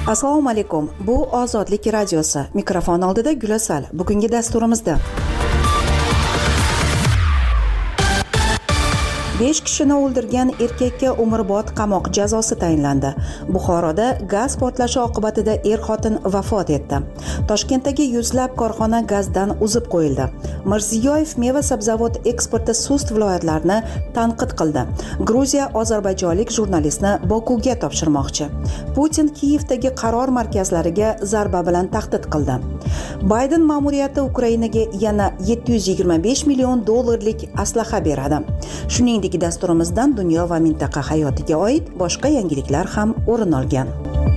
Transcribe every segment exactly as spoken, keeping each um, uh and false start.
Assalomu alaykum. Bu Ozodlik radiosi. Mikrofon oldida Gulasal. Bugungi dasturimizda besh kishini o'ldirgan erkakka umrbod qamoq jazosi tayinlandi. Buxoroda gaz portlashi oqibatida er-xotin vafot etdi. Toshkentdagi yuzlab korxona gazdan uzib qo'yildi. Mirziyoyev meva-sabzavot eksporti sust viloyatlarni tanqid qildi. Gruziya ozarbayjonlik jurnalistni Bokuga topshirmoqchi. Putin Kiyevdagi qaror markazlariga zarba bilan tahdid qildi. Bayden ma'muriyati Ukrainaga yana yetti yuz yigirma besh million dollarlik aslaha beradi. Shuningdek, dasturimizdan dunyo va mintaqa hayotiga oid boshqa yangiliklar ham o'rin olgan.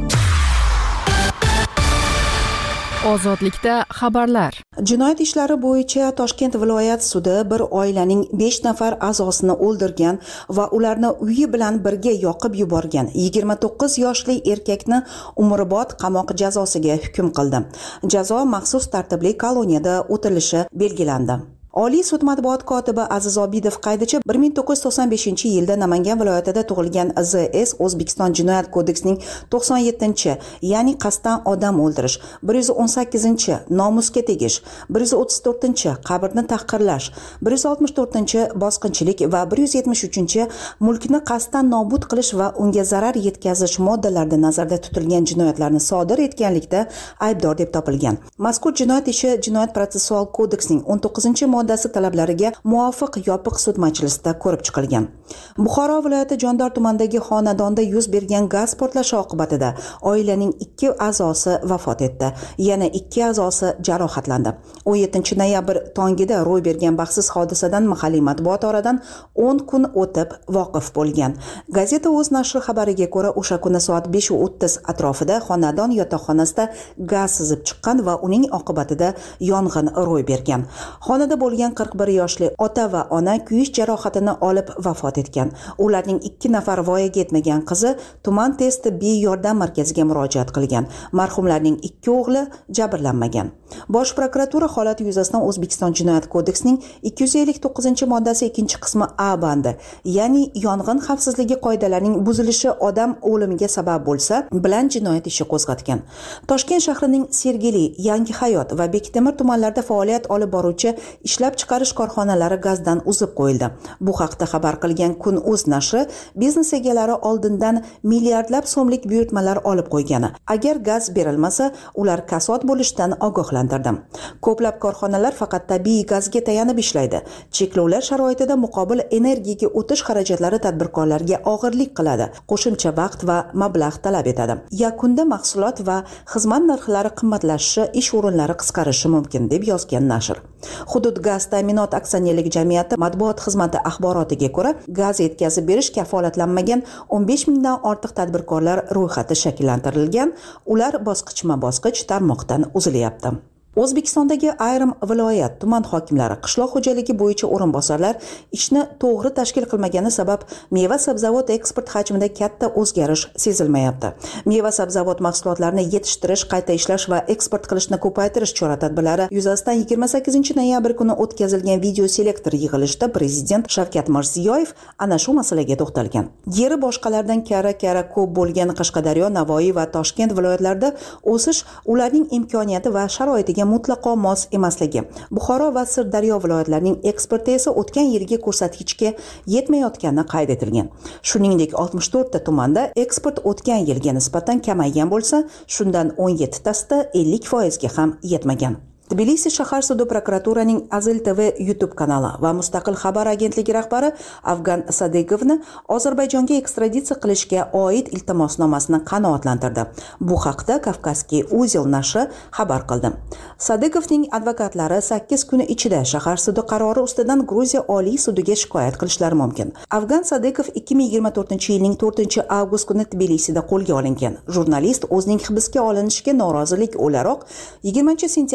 Ozodlikda xabarlar. Jinoyat ishlari bo'yicha Toshkent viloyat sudi bir oilaning besh nafar a'zosini o'ldirgan va ularni uyi bilan birga yoqib yuborgan yigirma to'qqiz yoshli erkakni umrbod qamoq jazosiga hukm qildi. Jazo maxsus tartibli koloniyada o'tilishi belgilandi. Oliy sud matbuot kotibi Aziz Obidov qaydichi bir ming to'qqiz yuz to'qson beshinchi yilda Namangan viloyatida tug'ilgan Z S O'zbekiston Jinoyat kodeksining to'qson yettinchi, ya'ni qasddan odam o'ldirish, bir yuz o'n sakkizinchi nomusga tegish, bir yuz o'ttiz to'rtinchi qabrni tahqirlash, bir yuz oltmish to'rtinchi bosqinchilik va bir yuz yetmish uchinchi mulkni qasddan nobud qilish va unga zarar yetkazish moddalarida nazarda tutilgan jinoyatlarni sodir etganlikda aybdor deb topilgan. Mazkur jinoyat ishi Jinoyat protsessual kodeksining o'n to'qqizinchi moddasi talablariga muvofiq yopiq sud majlisida ko'rib chiqilgan. Buxoro viloyati Jondor tumanidagi xonadonda yuz bergan gaz portlashi oqibatida oilaning ikki a'zosi vafot etdi. Yana ikki a'zosi jarohatlandi. o'n yettinchi noyabr tongida ro'y bergan baxtsiz hodisadan mahalliy matbuot oradan o'n kun o'tib voqif bo'lgan. Gazeta o'z nashri xabariga ko'ra, o'sha kuni soat besh o'ttiz atrofida xonadon yotoqxonasida gaz sizib chiqqan va uning oqibatida yong'in ro'y bergan. Xonada bo'lgan qirq bir yoshli ota va ona kuyish jarohatini olib vafot etgan. Ularning ikki nafar voyaga yetmagan qizi tuman tez tibbiy yordam markaziga murojaat qilgan. Marhumlarning ikki o'g'li jabrlanmagan. Bosh prokuratura holat yuzasidan O'zbekiston Jinoyat kodeksining ikki yuz ellik to'qqizinchi moddasi ikkinchi qismi A bandi, ya'ni yong'in xavfsizligi qoidalarining buzilishi odam o'limiga sabab bo'lsa, bilan jinoyat ishi qo'zg'atgan. Toshkent shahrining Sergeli, Yangi Hayot va Bektemir tumanlarida faoliyat olib boruvchi ishlab chiqarish korxonalari gazdan uzib qo'yildi. Bu haqda xabar qilgan Kun.uz nashri biznes egalari oldindan milliardlab so'mlik buyurtmalar olib qo'ygani. Agar gaz berilmasa, ular kasod bo'lishidan ogohlantirdi. Ko'plab korxonalar faqat tabiiy gazga tayanib ishlaydi. Cheklovlar sharoitida muqobil energiyaga o'tish xarajatlari tadbirkorlarga og'irlik qiladi, qo'shimcha vaqt va mablag' talab etadi. Yakunda mahsulot va xizmat narxlari qimmatlashishi, ish o'rinlari qisqarishi mumkin, deb yozgan nashr. Hudud gaz ta'minot aksionerlik jamiyati matbuot xizmati axborotiga ko'ra, gaz yetkazib berish kafolatlanmagan o'n besh mingdan ortiq tadbirkorlar ro'yxati shakllantirilgan. Ular bosqichma-bosqich tarmoqdan uzilyapti. O'zbekistondagi ayrim viloyat tuman hokimlari qishloq xo'jaligi bo'yicha o'rinbosarlar ishni to'g'ri tashkil qilmagani sabab meva-sabzavot eksport hajmida katta o'zgarish sezilmayapti. Meva-sabzavot mahsulotlarini yetishtirish, qayta ishlash va eksport qilishni ko'paytirish chora-tadbirlari yuzasidan yigirma sakkizinchi noyabr kuni o'tkazilgan video selektor yig'ilishida Prezident Shavkat Mirziyoyev ana shu masalaga to'xtalgan. Yeri boshqalardan kara-kara ko'p bo'lgan Qashqadaryo, Navoiy va Toshkent viloyatlarida o'sish ularning imkoniyati va sharoitiga mutlaqo mos emasligi. Buxoro va Sirdaryo viloyatlarining eksporti esa o'tgan yilgi ko'rsatkichga yetmayotgani qayd etilgan. Shuningdek, oltmish to'rtta tumanda eksport o'tgan yilga nisbatan kamaygan bo'lsa, shundan o'n yettitasida ellik foizga ham yetmagan. Tbilisi shahar sudi prokuraturaning Azil T V YouTube kanali va Mustaqil xabar agentligi rahbari Afgan Sadikovni Ozarbayjonga ekstraditsiya qilishga oid iltimosnomasini qanoatlantirdi. Bu haqda Kavkazskiy Uzil nashri xabar qildi. Sadikovning advokatlari sakkiz kun ichida shahar sudi qarori ustidan Gruziya Oliy sudiga shikoyat qilishlari mumkin. Afgan Sadikov ikki ming yigirma to'rtinchi yilning to'rtinchi avgust kuni Tbilisida qo'lga olingan. Jurnalist o'zining hibsga olinishiga norozilik o'laroq yigirmanchi sentyabr kuni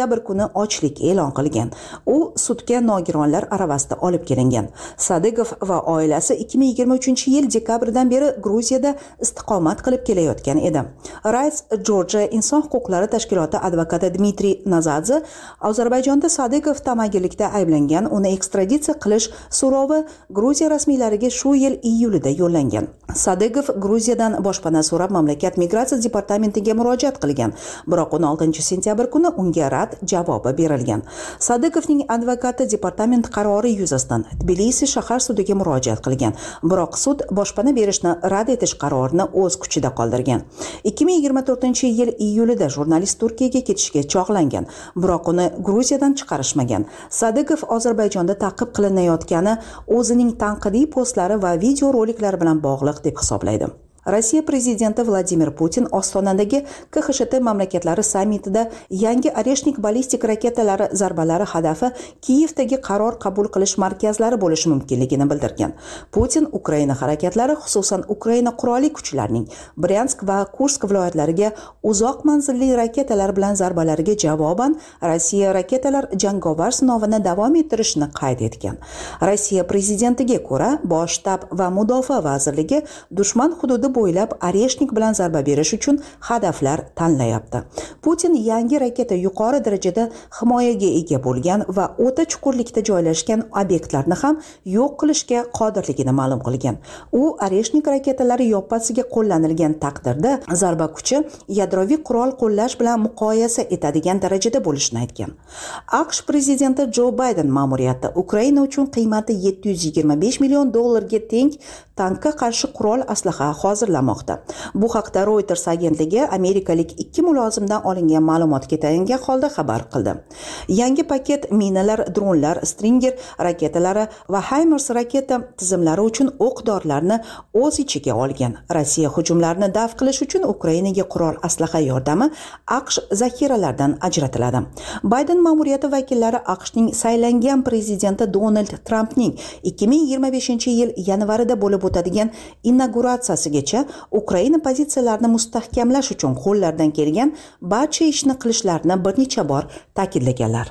kuni ochlik e'lon qilgan. U sudga nogironlar aravasida olib kelingan. Sadigov va oilasi ikki ming yigirma uchinchi yil dekabrdan beri Gruziyada istiqomat qilib kelayotgan edi. Rights Georgia inson huquqlari tashkiloti advokati Dmitriy Nazadze Ozarbayjonda Sadigov tamagirlikda ayblangan, uni ekstraditsiya qilish so'rovi Gruziya rasmiylariga shu yil iyulida yo'llangan. Sadigov Gruziyadan boshpana so'rab mamlakat migratsiya departamentiga murojaat qilgan, biroq o'n oltinchi sentyabr kuni unga rad javobi berilgan. Sadigovning advokati departament qarori yuzasidan Tbilisi shahar sudiga murojaat qilgan, biroq sud boshpana berishni rad etish qarorini o'z kuchida qoldirgan. ikki ming yigirma to'rtinchi yil iyulida jurnalist Turkiyaga ketishga chog'langan, biroq uni Gruziyadan chiqarishmagan. Sadigov Ozarbayjonda ta'qib qilinayotgani o'zining tanqidiy postlari va videoroliklar bilan bog'liq deb hisoblaydi. Rossiya prezidenti Vladimir Putin Ostonadagi K X T mamlakatlari sammitida yangi Oreshnik ballistik raketalari zarbalari hadafi Kiyevdagi qaror qabul qilish markazlari bo'lishi mumkinligini bildirgan. Putin Ukraina harakatlari, xususan Ukraina qurolli kuchlarining Bryansk va Kursk viloyatlariga uzoq manzilli raketalar bilan zarbalariga javoban Rossiya raketalar jangovar sinovini davom ettirishini qayd etgan. Rossiya prezidentiga ko'ra, Bosh shtab va Mudofaa vazirligi dushman hududi bo'ylab Oreshnik bilan zarba berish uchun hadaflar tanlayapti. Putin yangi raketa yuqori darajada himoyaga ega bo'lgan va o'ta chuqurlikda joylashgan obyektlarni ham yo'q qilishga qodirligini ma'lum qilgan. U Oreshnik raketalari yoppasiga qo'llanilgan taqdirda zarba kuchi yadroviy qurol qo'llash bilan muqoyasa etadigan darajada bo'lishini aytgan. AQSh prezidenti Jo Bayden ma'muriyati Ukraina uchun qiymati yetti yuz yigirma besh million dollarga teng tankka qarshi qurol aslaha hozirlamoqda. Bu haqda Reuters agentligi amerikalik ikki mulozimdan olingan ma'lumotga tayangan holda xabar qildi. Yangi paket minalar, dronlar, Stinger raketalari va HIMARS raketa tizimlari uchun o'q-dorilarni o'z ichiga olgan. Rossiya hujumlarini daf qilish uchun Ukrainaga qurol aslaha yordami AQSh zaxiralaridan ajratiladi. Bayden ma'muriyati vakillari AQShning saylangan prezidenti Donald Trampning ikki ming yigirma beshinchi yil yanvarida bo'lib o'tadigan inauguratsiyasigacha Ukraina pozitsiyalarini mustahkamlash uchun qo'llaridan kelgan barcha ishni qilishlarini bir necha bor ta'kidlaganlar.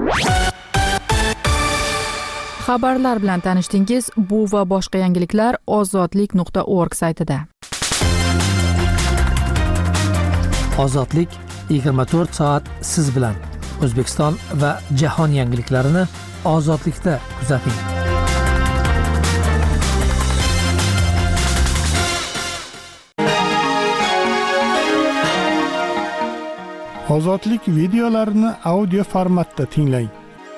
Xabarlar bilan tanishdingiz. Bu va boshqa yangiliklar ozodlik nuqta org saytida. Ozodlik yigirma to'rt soat siz bilan. O'zbekiston va jahon yangiliklarini ozodlikda kuzating. Ozodlik videolarini audio formatda tinglang.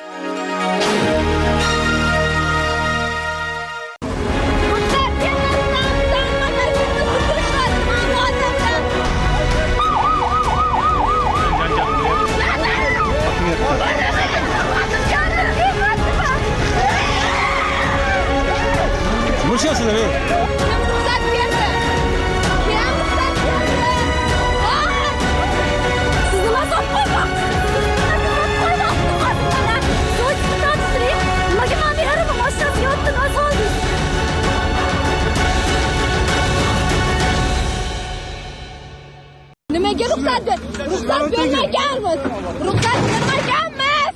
Nimaga ruxsat ber? Ruxsat bermaganmiz. Ruxsat bermaganmiz.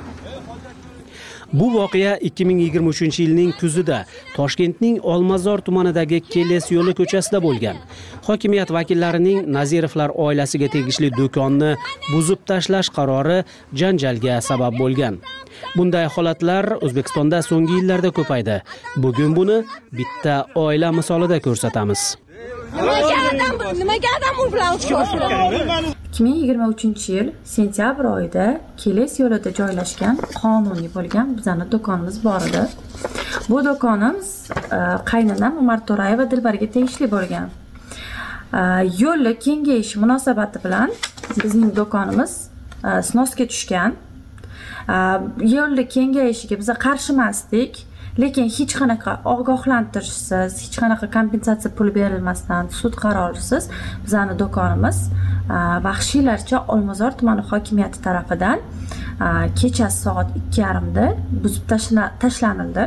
Bu voqea ikki ming yigirma uchinchi yilning kuzida Toshkentning Olmazor tumanidagi Keles yo'li ko'chasida bo'lgan. Hokimiyat vakillarining Nazirovlar oilasiga tegishli do'konni buzib tashlash qarori janjalga sabab bo'lgan. Bunday holatlar O'zbekistonda so'nggi yillarda ko'paydi. Bugun buni bitta oila misolida ko'rsatamiz. Nimaga adam u bilan ikki ming yigirma uchinchi yil sentyabr oyida Keles yo'lida joylashgan qonuniy bo'lgan bizning do'konimiz bor edi. Bu do'konimiz qaynonam Umar To'rayeva Dilbarga tegishli bo'lgan. Yo'lni kengayishi munosabati bilan bizning do'konimiz snosga tushgan. Yo'lni kengayishiga biz qarshi emasdik. Lekin hech qanaqa ogohlantirishsiz, hech qanaqa kompensatsiya pul berilmasdan, sud qarorisiz bizning do'konimiz vahshiylarcha Olmazor tumani hokimiyati tarafidan kechasi soat ikki yarim da buzib tashlanildi.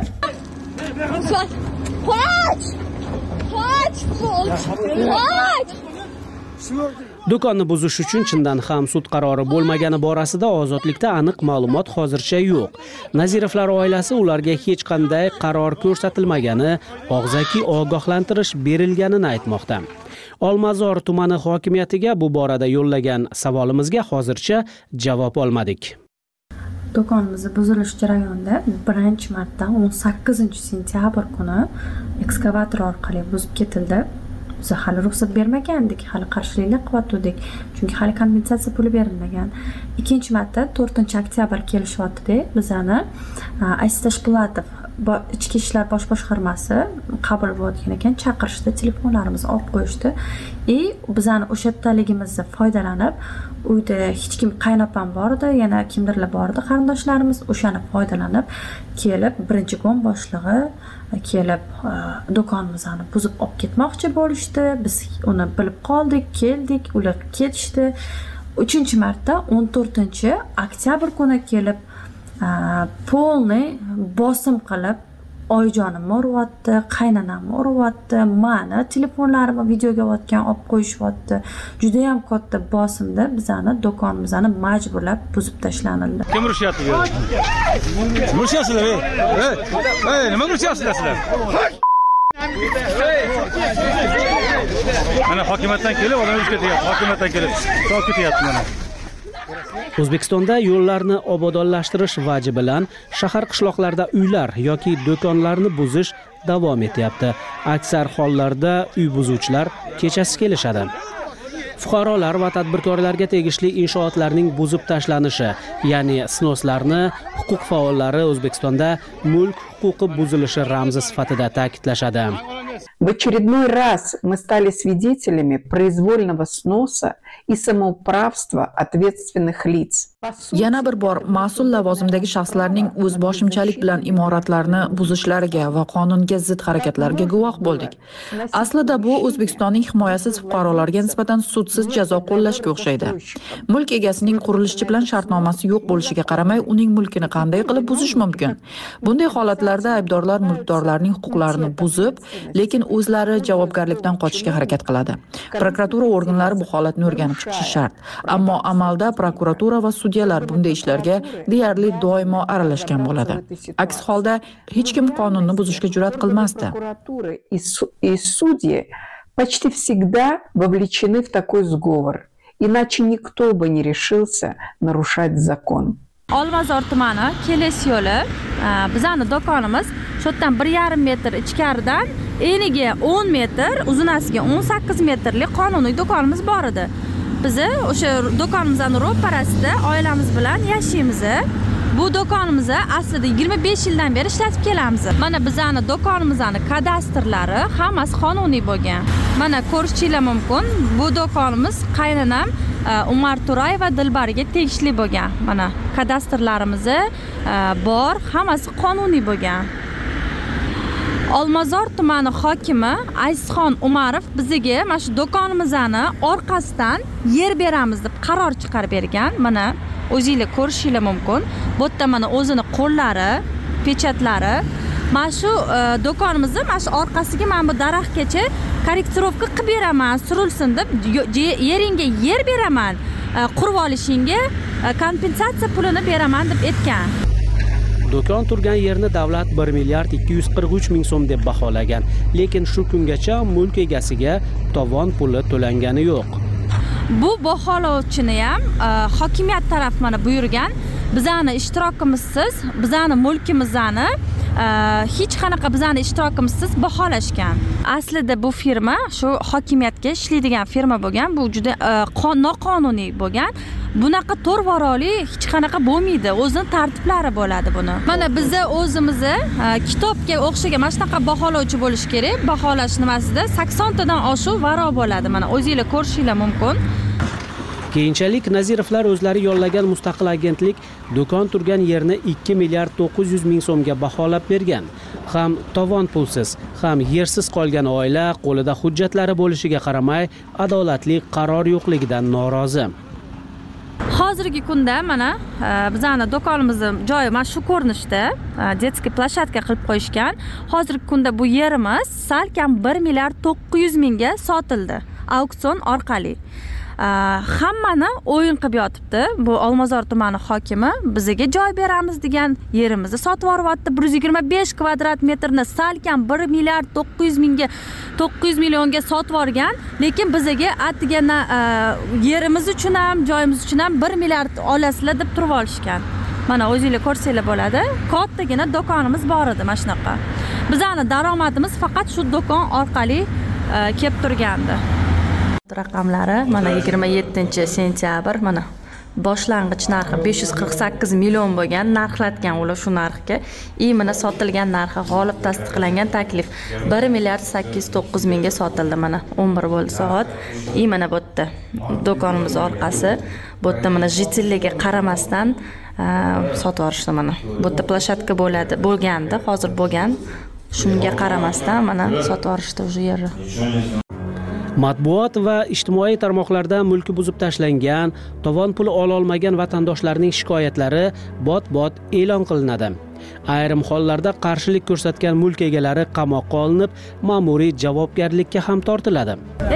Qoch! Qoch! Qoch! Do'konni buzish uchun chindan ham sud qarori bo'lmagani borasida ozodlikda aniq ma'lumot hozircha yo'q. Nazirovlar oilasi ularga hech qanday qaror ko'rsatilmagani, og'zaki ogohlantirish berilganini aytmoqda. Olmazor tumani hokimiyatiga bu borada yo'llagan savolimizga hozircha javob olmadik. Do'konimiz buzilish jarayonida birinchi marta o'n sakkizinchi sentyabr kuni ekskavator orqali buzib ketildi. Biz hali ruxsat bermagandik, hali qarshilik qilyotdik, chunki hali kompensatsiya puli berilmagan. Ikkinchi marta to'rtinchi oktyabr kelishyapti-da, bizani Aziz Pulatov ichki ishlar bosh boshqarmasi qabul bo'layotgan ekan, chaqirishdi, telefonlarimizni olib qo'yishdi. И bizani o'sha yerdaligimizdan foydalanib, uyda hech kim, qaynopam bor edi, yana kimdirlar bor edi, qarindoshlarimiz, o'shani foydalanib kelib, birinchi gon boshlig'i kelib do'konimizni buzib olib ketmoqchi bo'lishdi. Biz uni bilib qoldik, keldik, ular ketishdi. uchinchi marta o'n to'rtinchi oktyabr kuni kelib polniy bosim qilib oyijonim uryapti, qaynanam uryapti, mani telefonlarimni videoga olgan olib qo'yishyapti. Juda ham katta bosimda bizani do'konimizni majburlab buzib tashlanildi. Kim urishyapti bu yerda? Urishyapsizlar, ey. Ey, nima urishyapsizlar sizlar? Mana hokimiyatdan kelib, odam urib ketyapti. Hokimiyatdan kelib, olib ketyapti mana. O'zbekistonda yo'llarni obodonlashtirish vaji bilan shahar qishloqlarda uylar yoki do'konlarni buzish davom etyapti. Aksar hollarda uy buzuvchilar kechasi kelishadi. Fuqarolar va tadbirkorlarga tegishli inshootlarning buzib tashlanishi, ya'ni snoslarni huquq faollari O'zbekistonda mulk huquqi buzilishi ramzi sifatida ta'kidlashadi. В очередной раз мы стали свидетелями произвольного сноса и самоуправства ответственных лиц. Yana bir bor mas'ul lavozimdagi shaxslarning o'zboshimchalik bilan imoratlarni buzishlariga va qonunga zid harakatlarga guvoh bo'ldik. Aslida bu O'zbekistonning himoyasiz fuqarolarga nisbatan sudsiz jazo qo'llashga o'xshaydi. Mulk egasining qurilishchi bilan shartnomasi yo'q bo'lishiga qaramay, uning mulkini qanday qilib buzish mumkin? Bunday holatlarda aybdorlar mulkdorlarning huquqlarini buzib, lekin o'zlari javobgarlikdan qochishga harakat qiladi. Prokuratura organlari bu holatni o'rganib chiqishi shart. Ammo amalda prokuratura va sudyalar bunday ishlarga deyarli doimo aralashgan bo'ladi. Aks holda hech kim qonunni buzishga jur'at qilmasdi. И судьи почти всегда вовлечены в такой сговор, иначе никто бы не решился нарушать закон. Olmazor tumani Keles yo'li, bizani do'konimiz shu yerdan bir yarim metr ichkaridan eniga o'n metr, uzunasiga o'n sakkiz metrlik qonuniy do'konimiz bor edi. Biz o'sha do'konimizning ro'parasida oilamiz bilan yashaymiz. Bu do'konimizni aslida yigirma besh yildan beri ishlatib kelamiz. Mana bizani do'konimizning kadastrlari hammasi qonuniy bo'lgan. Mana ko'rishingiz mumkin, bu do'konimiz qaynanam Umar Turay va Dilbarga tegishli bo'lgan. Mana kadastrlarimiz bor, hammasi qonuniy bo'lgan. Olmazor tumani hokimi Azizxon Umarov bizga mana shu do'konimizni orqasidan yer beramiz deb qaror chiqarib bergan. Mana o'zingizlar ko'rishingiz mumkin. Bu yerda mana o'zini qo'llari, pechatlari. Mana shu do'konimizni mana shu orqasiga mana bu daraxtgacha korrektirovka qilib beraman, surilsin deb yeringga yer beraman, qurib olishingga kompensatsiya pulini beraman deb aytgan. Do'kon turgan yerni davlat bir milliard ikki yuz qirq uch ming so'm deb baholagan, lekin shu kungacha mulk egasiga tovon puli to'langani yo'q. Bu baholovchini ham hokimiyat taraf mana buyurgan. Bizani ishtirokimizsiz, bizani mulkimizni hech qanaqa bizani ishtirokimizsiz baholashgan. Aslida bu firma shu hokimiyatga ishlaydigan firma bo'lgan. Bu juda noqonuniy bo'lgan. Bunaqa to'rvaroli hech qanaqa bo'lmaydi. O'zining tartiblari bo'ladi buni. Mana bizda o'zimizni kitobga o'xshagan mana shunaqa baholovchi bo'lish kerak. Baholash nimasida sakson tadan oshuv varo bo'ladi. Mana o'zingizlar ko'rishingiz mumkin. Keyinchalik Nazirovlar o'zlari yollagan mustaqil agentlik do'kon turgan yerni ikki milliard to'qqiz yuz ming so'mga baholab bergan. Ham tovon pulsiz, ham yersiz qolgan oila qo'lida hujjatlari bo'lishiga qaramay, adolatli qaror yo'qligidan norozi. Hozirgi kunda mana bizani do'konimizning joyi mana shu ko'rinishda детский plashatka qilib qo'yishgan. Hozirgi kunda bu yerimiz salkam bir milliard to'qqiz yuz mingga sotildi. auksion orqali. Hammani o'yin qilib yotibdi. Bu Olmazor tumani hokimi bizga joy beramiz degan yerimizni sotib yuryapti. bir yuz yigirma besh kvadrat metrni salkam bir milliard to'qqiz yuz mingga to'qqiz yuz millionga sotib yuborgan, lekin bizga atigana yerimiz uchun ham, joyimiz uchun ham bir milliard olasizlar deb turib olishgan. Mana o'zingizlar ko'rsanglar bo'ladi. Kattagina do'konimiz bor edi mana shunaqa. Bizning daromadimiz faqat shu do'kon orqali kelib turgandi. Raqamlari mana yigirma yettinchi sentyabr mana boshlang'ich narxi besh yuz qirq sakkiz million bo'lgan, narxlatgan ular shu narxga. I mana sotilgan narxi g'olib tasdiqlangan taklif bir milliard sakkiz yuz to'qqiz mingga sotildi mana o'n bir bo'ldi soat. I mana bu yerda do'konimiz orqasi, bu yerda mana jitilligiga qaramasdan sotib yuborishdi mana. Bu yerda plashatka bo'ladi, bo'lgandi, hozir bo'lgan. Shunga qaramasdan mana sotib yuborishdi o'sha yerni. Matbuot va ijtimoiy tarmoqlarda mulki buzib tashlangan, tovon puli ola olmagan vatandoshlarning shikoyatlari bot-bot e'lon qilinadi. Ayrim hollarda qarshilik ko'rsatgan mulk egalari qamoqqa olinib, ma'muriy javobgarlikka ham tortiladi.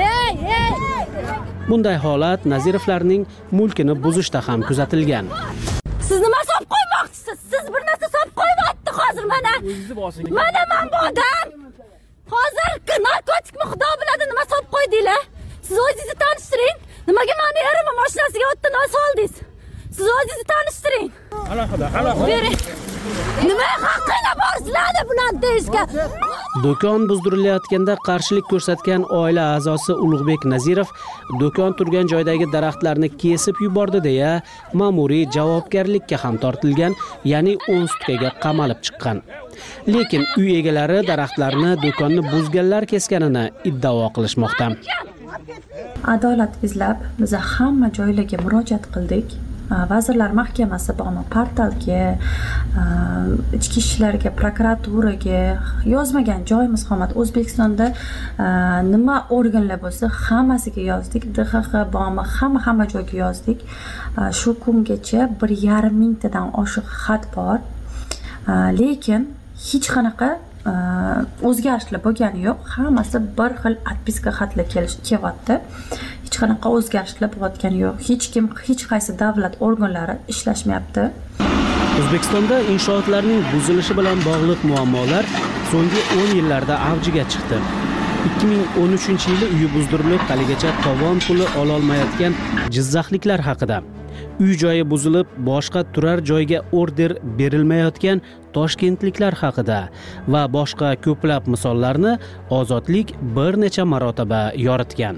Bunday holat Nazirovlarning mulkini buzishda ham kuzatilgan. Siz nima solib qo'ymoqchisiz? Siz bir narsa solib qo'yapti hozir mana. Mana men bu odam hozir narkotikmi xudo biladi nima solib qo'ydinglar. Siz o'zingizni tanishtiring. Nimaga meni erimni mashinasiga o'tdan soldingiz? Siz o'zingizni tanishtiring. Alohida, alohida. Nima haqqinglar bor sizlarda bular deyishga? Do'kon buzdirilayotganda qarshilik ko'rsatgan oila a'zosi Ulug'bek Nazirov do'kon turgan joydagi daraxtlarni kesib yubordi deya ma'muriy javobgarlikka ham tortilgan, ya'ni o'n sutkaga qamalib chiqqan. Lekin uy egalari daraxtlarni do'konni buzganlar kesganini iddao qilishmoqda. Adolat izlab biz hamma joylarga murojaat qildik. Vazirlar Mahkamasi bormi, portalga, ichki ishlarga, prokuraturaga yozmagan joyimiz qolmadi. O'zbekistonda nima organlar bo'lsa, hammasiga yozdik. D X X bormi, hamma hamma joyga yozdik. Shu kungacha bir yarim mingtadan oshiq xat bor. Lekin hech qanaqa o'zgarishlar bo'lgani yo'q. Hammasi bir xil atpiska xatlar kelyapti. Hech qanaqa o'zgarishlar bo'layotgani yo'q. Hech kim, hech qaysi davlat organlari ishlashmayapti. O'zbekistonda inshootlarning buzilishi bilan bog'liq muammolar so'nggi o'n yillarda avjiga chiqdi. ikki ming o'n uchinchi yili uyi buzdirilib, haligacha tovon puli ola olmayotgan jizzaxliklar haqida, uy joyi buzilib, boshqa turar joyga order berilmayotgan toshkentliklar haqida va boshqa ko'plab misollarni Ozodlik bir necha marotaba yoritgan.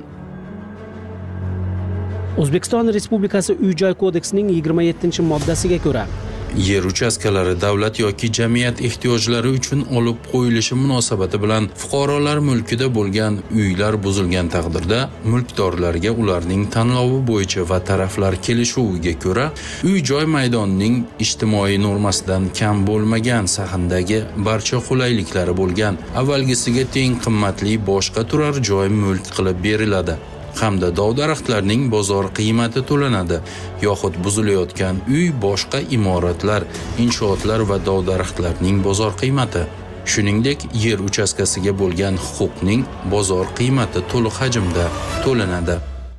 O'zbekiston Respublikasi Uy-joy kodeksining yigirma yettinchi moddasiga ko'ra, yer uchastkalari davlat yoki jamiyat ehtiyojlari uchun olib qo'yilishi munosabati bilan fuqarolar mulkida bo'lgan uylar buzilgan taqdirda mulkdorlarga ularning tanlovi bo'yicha va taraflar kelishuviga ko'ra uy-joy maydonining ijtimoiy normasidan kam bo'lmagan sahndagi barcha qulayliklari bo'lgan avvalgisiga teng qimmatli boshqa turar joy mulk qilib beriladi hamda dov-daraxtlarning bozor qiymati to'lanadi yoxud buzilayotgan uy, boshqa imoratlar, inshootlar va dov-daraxtlarning bozor qiymati, shuningdek yer uchastkasiga bo'lgan huquqning bozor qiymati to'liq hajmda to'lanadi.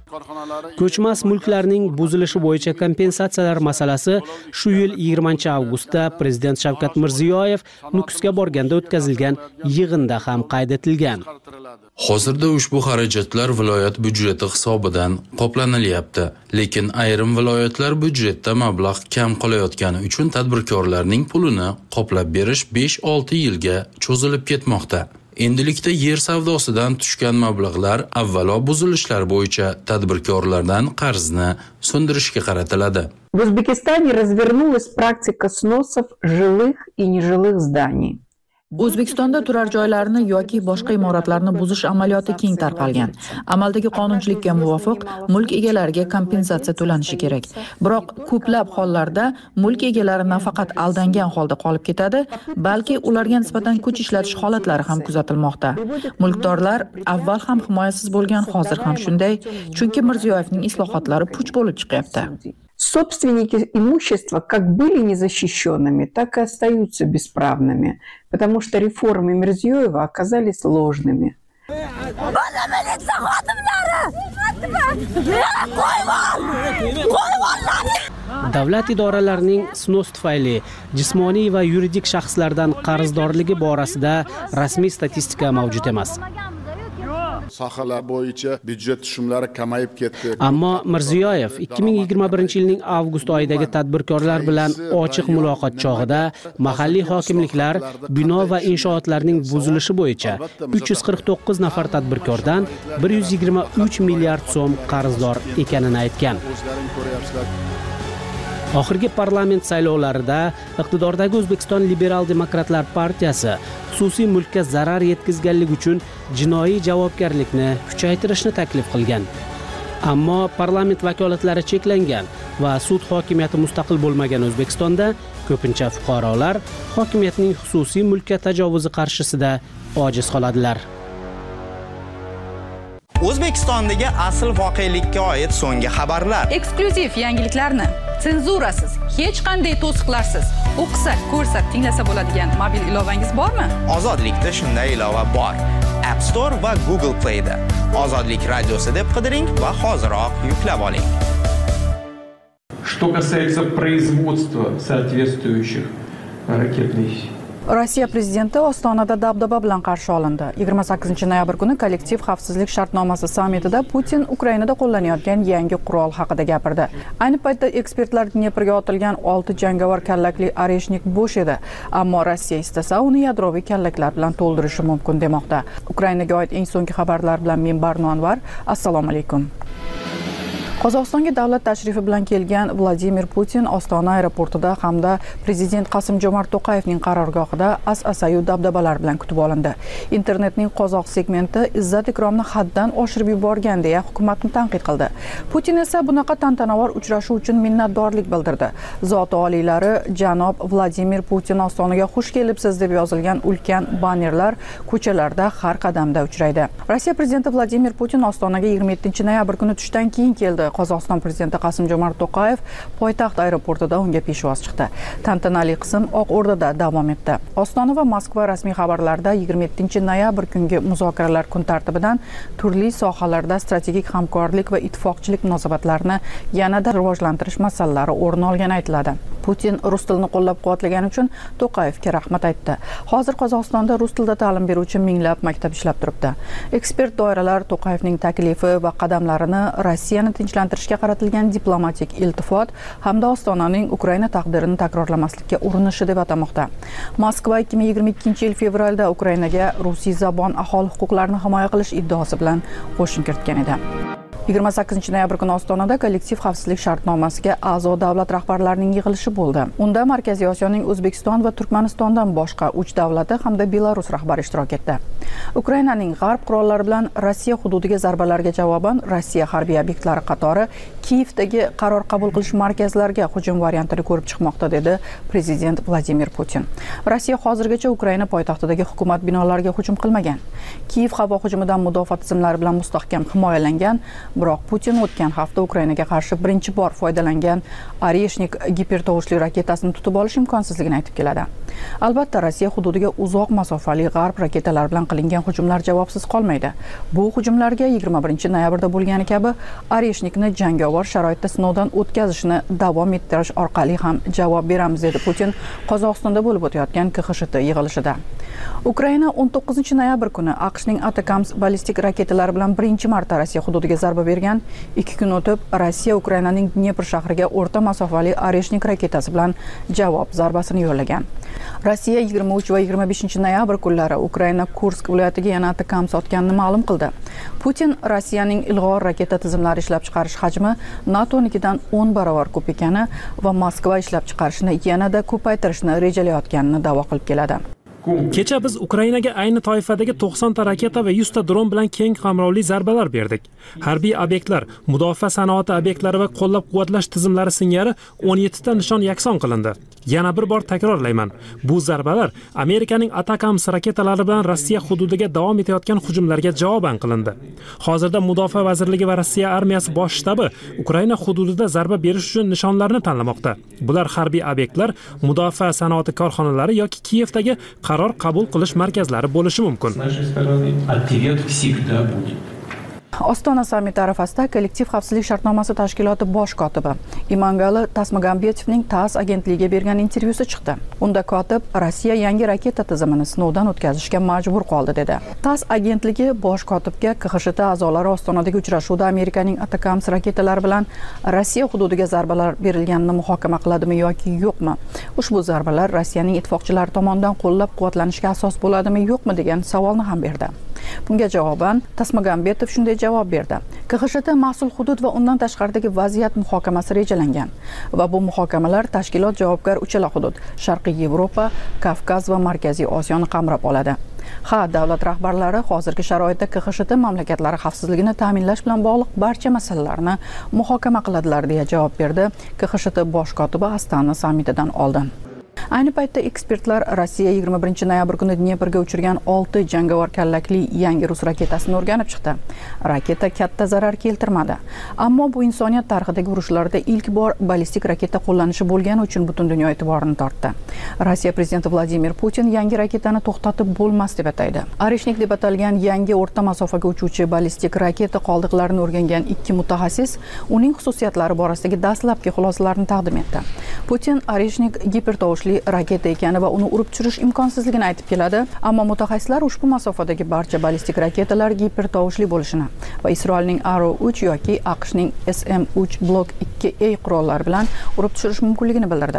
Ko'chmas mulklarning buzilishi bo'yicha kompensatsiyalar masalasi shu yil yigirmanchi avgustda Prezident Shavkat Mirziyoyev Nukusga borganda o'tkazilgan yig'inda ham qayd etilgan. Hozirda ushbu xarajatlar viloyat byudjeti hisobidan qoplanilyapti, lekin ayrim viloyatlar byudjetda mablag' kam qolayotgani uchun tadbirkorlarning pulini qoplab berish besh olti yilga cho'zilib ketmoqda. Endilikda yer savdosidan tushgan mablag'lar avvalo buzilishlar bo'yicha tadbirkorlardan qarzni sundirishga qaratiladi. В Узбекистане развернулась практика сносов жилых и нежилых зданий. O'zbekistonda turar joylarni yoki boshqa imoratlarni buzish amaliyoti keng tarqalgan. Amaldagi qonunchilikka muvofiq mulk egalariga kompensatsiya to'lanishi kerak. Biroq ko'plab hollarda mulk egalari nafaqat aldangan holda qolib ketadi, balki ularga nisbatan kuch ishlatish holatlari ham kuzatilmoqda. Mulkdorlar avval ham himoyasiz bo'lgan, hozir ham shunday, chunki Mirziyoyevning islohotlari puch bo'lib chiqyapti. Собственники имущества как были незащищенными, так и остаются бесправными, потому что реформы Мирзиёева оказались ложными. Davlat idoralarining snos tufayli jismoniy va yuridik shaxslardan qarzdorligi borasida rasmiy statistika mavjud emas. Sohalar bo'yicha byudjet tushumlari kamayib ketdi. Ammo Mirziyoyev ikki ming yigirma birinchi yilning avgust oyidagi tadbirkorlar bilan ochiq muloqot chog'ida mahalliy hokimliklar bino va inshootlarning buzilishi bo'yicha uch yuz qirq to'qqiz nafar tadbirkordan bir yuz yigirma uch milliard so'm qarzdor ekanini aytgan. Oxirgi parlament saylovlarida iqtidordagi O'zbekiston Liberal Demokratlar partiyasi xususiy mulkka zarar yetkazganlik uchun jinoiy javobgarlikni kuchaytirishni taklif qilgan. Ammo parlament vakolatlari cheklangan va sud hokimiyati mustaqil bo'lmagan O'zbekistonda ko'pincha fuqarolar hokimiyatning xususiy mulkka tajovuzi qarshisida ojiz qoladilar. O'zbekistondagi asl voqelikka oid so'nggi xabarlar, eksklyuziv yangiliklarni senzurasiz, hech qanday to'siqlarsiz o'qisa, ko'rsa, tinglasa bo'ladigan mobil ilovangiz bormi? Ozodlikda shunday ilova bor. App Store va Google Play da. Ozodlik radiosi deb qidiring va hoziroq yuklab oling. Что касается производства соответствующих ракетных Rossiya prezidenti Ostonada dabdaba bilan qarshi olindi. yigirma sakkizinchi noyabr kuni kollektiv xavfsizlik shartnomasi sammitida Putin Ukrainada qo'llanayotgan yangi qurol haqida gapirdi. Ayni paytda ekspertlar Dneprga otilgan olti jangovar kallakli Oreshnik bo'sh edi, ammo Rossiya istasa uni yadroviy kallaklar bilan to'ldirishi mumkin demoqda. Ukrainaga oid eng so'nggi xabarlar bilan men Barno Anvar. Assalomu alaykum. Qozog'istonga davlat tashrifi bilan kelgan Vladimir Putin Ostona aeroportida hamda prezident Qosim-Jomart To'qayevning qarorgohida as-asayu dabdabalar bilan kutib olindi. Internetning qozoq segmenti izzat ikromni haddan oshirib yuborgan deya hukumatni tanqid qildi. Putin esa bunaqa tantanavor uchrashuv uchun minnatdorlik bildirdi. Zoti oliylari janob Vladimir Putin Ostonaga xush kelibsiz deb yozilgan ulkan bannerlar ko'chalarda har qadamda uchraydi. Rossiya prezidenti Vladimir Putin Ostonaga yigirma yettinchi noyabr kuni tushdan keyin keldi. Qozog'iston prezidenti Qosim-Jomart To'qayev poytaxt aeroportida unga peshvoz chiqdi. Tantanali qism Oq O'rdada davom etdi. Ostona va Moskva rasmiy xabarlarida yigirma yettinchi noyabr kungi muzokaralar kun tartibidan turli sohalarda strategik hamkorlik va ittifoqchilik munosabatlarini yanada rivojlantirish masalalari o'rin olgani aytiladi. Putin rus tilini qo'llab-quvvatlagani uchun To'qayevga rahmat aytdi. Hozir Qozog'istonda rus tilida ta'lim beruvchi minglab maktab ishlab turibdi. Ekspert doiralar To'qayevning taklifi va qadamlarini Rossiyani tinchlantirishga qaratilgan diplomatik iltifot hamda Ostonaning Ukraina taqdirini takrorlamaslikka urinishi deb atamoqda. Moskva ikki ming yigirma ikkinchi yil fevralda Ukrainaga rusiy zabon aholi huquqlarini himoya qilish iddaosi bilan qo'shin kiritgan edi. yigirma sakkizinchi noyabr kuni Ostonada kollektiv xavfsizlik shartnomasiga a'zo davlat rahbarlarining yig'ilishi bo'ldi. Unda Markaziy Osiyoning O'zbekiston va Turkmanistondan boshqa uch davlati hamda Belarus rahbari ishtirok etdi. Ukrainaning g'arb qurollari bilan Rossiya hududiga zarbalarga javoban Rossiya harbiy obyektlari qatori Kiyevdagi qaror qabul qilish markazlariga hujum variantini ko'rib chiqmoqda dedi prezident Vladimir Putin. Rossiya hozirgacha Ukraina poytaxtidagi hukumat binolariga hujum qilmagan. Kiyev havo hujumidan mudofaa tizimlari bilan mustahkam himoyalangan. Biroq Putin o'tgan hafta Ukrainaga qarshi birinchi bor foydalangan Oreshnik gipertovushli raketasini tutib olish imkonsizligini aytib keladi. Albatta, Rossiya hududiga uzoq masofali g'arb raketalar bilan qilingan hujumlar javobsiz qolmaydi. Bu hujumlarga yigirma birinchi noyabrda bo'lgani kabi Oreshnikni jangovar sharoitda sinovdan o'tkazishni davom ettirish orqali ham javob beramiz dedi Putin Qozog'istonda bo'lib o'tayotgan K X S H T yig'ilishida. Ukraina o'n to'qqizinchi noyabr kuni AQShning Atacams ballistik raketalari bilan birinchi marta Rossiya hududiga zarba bergan. ikki kun o'tib Rossiya Ukrainaning Dnepr shahriga o'rta masofali Oreshnik raketasi bilan javob zarbasini yo'llagan. Rossiya yigirma uch va yigirma beshinchi noyabr kunlari Ukraina Kursk viloyatiga yana Atacams otganini ma'lum qildi. Putin Rossiyaning ilg'or raketa tizimlari ishlab chiqarish hajmi NATO'nikidan o'n barobar ko'p ekani va Moskva ishlab chiqarishni yanada ko'paytirishni rejalayotganini da'vo qilib keladi. Kecha biz Ukrainaga ayni toifadagi to'qson ta raketa va yuz ta dron bilan keng qamrovli zarbalar berdik. Harbiy obyektlar, mudofaa sanoati obyektlari va qo'llab-quvvatlash tizimlari singari o'n yetti ta nishon yakson qilindi. Yana bir bor takrorlayman. Bu zarbalar Amerikaning Atacams raketalari bilan Rossiya hududiga davom etayotgan hujumlarga javoban qilindi. Hozirda Mudofaa vazirligi va Rossiya armiyasi bosh shtabi Ukraina hududida zarba berish uchun nishonlarni tanlamoqda. Bular harbiy obyektlar, mudofaa sanoati korxonalari yoki Kiyevdagi qaror qabul qilish markazlari bo'lishi mumkin. Ostona sammiti arafasida kollektiv xavfsizlik shartnomasi tashkiloti bosh kotibi Imangali Tasmagambetovning TASS agentligiga bergan intervyusi chiqdi. Unda kotib Rossiya yangi raketa tizimini sinovdan o'tkazishga majbur qoldi dedi. TASS agentligi bosh kotibga K X T a'zolari Ostonadagi uchrashuvda Amerikaning Atakams raketalari bilan Rossiya hududiga zarbalar berilganini muhokama qiladimi yoki yo'qmi? Ushbu zarbalar Rossiyaning ittifoqchilari tomonidan qo'llab-quvvatlanishga asos bo'ladimi yo'qmi degan savolni ham berdi. Bunga javoban Tasmagambetov shunday javob berdi. K X T mas'ul hudud va undan tashqaridagi vaziyat muhokamasi rejalangan va bu muhokamalar tashkilot javobgar uchala hudud, Sharqiy Yevropa, Kavkaz va Markaziy Osiyoni qamrab oladi. Ha, davlat rahbarlari hozirgi sharoitda K X T mamlakatlari xavfsizligini ta'minlash bilan bog'liq barcha masalalarni muhokama qiladilar deya javob berdi K X T bosh kotibi Astana sammitidan oldin. Ayni paytda ekspertlar Rossiya yigirma birinchi noyabr kuni Dneprga uchirgan olti jangovar kallakli yangi rus raketasini o'rganib chiqdi. Raketa katta zarar keltirmadi, ammo bu insoniyat tarixidagi urushlarda ilk bor ballistik raketa qo'llanishi bo'lgani uchun butun dunyo e'tiborini tortdi. Rossiya prezidenti Vladimir Putin yangi raketani to'xtatib bo'lmas deb ataydi. Oreshnik deb atalgan yangi o'rta masofaga uchuvchi ballistik raketa qoldiqlarini o'rgangan ikki mutaxassis uning xususiyatlari borasidagi dastlabki xulosalarni taqdim etdi. Putin Oreshnik gipertovushli raketa ekani va uni urib tushirish imkonsizligini aytib keladi, ammo mutaxassislar ushbu masofadagi barcha ballistik raketalar gipertovushli bo'lishini va Isroilning Arrow uch yoki AQShning S M uch Block ikki A qurollari bilan urib tushirish mumkinligini bildirdi.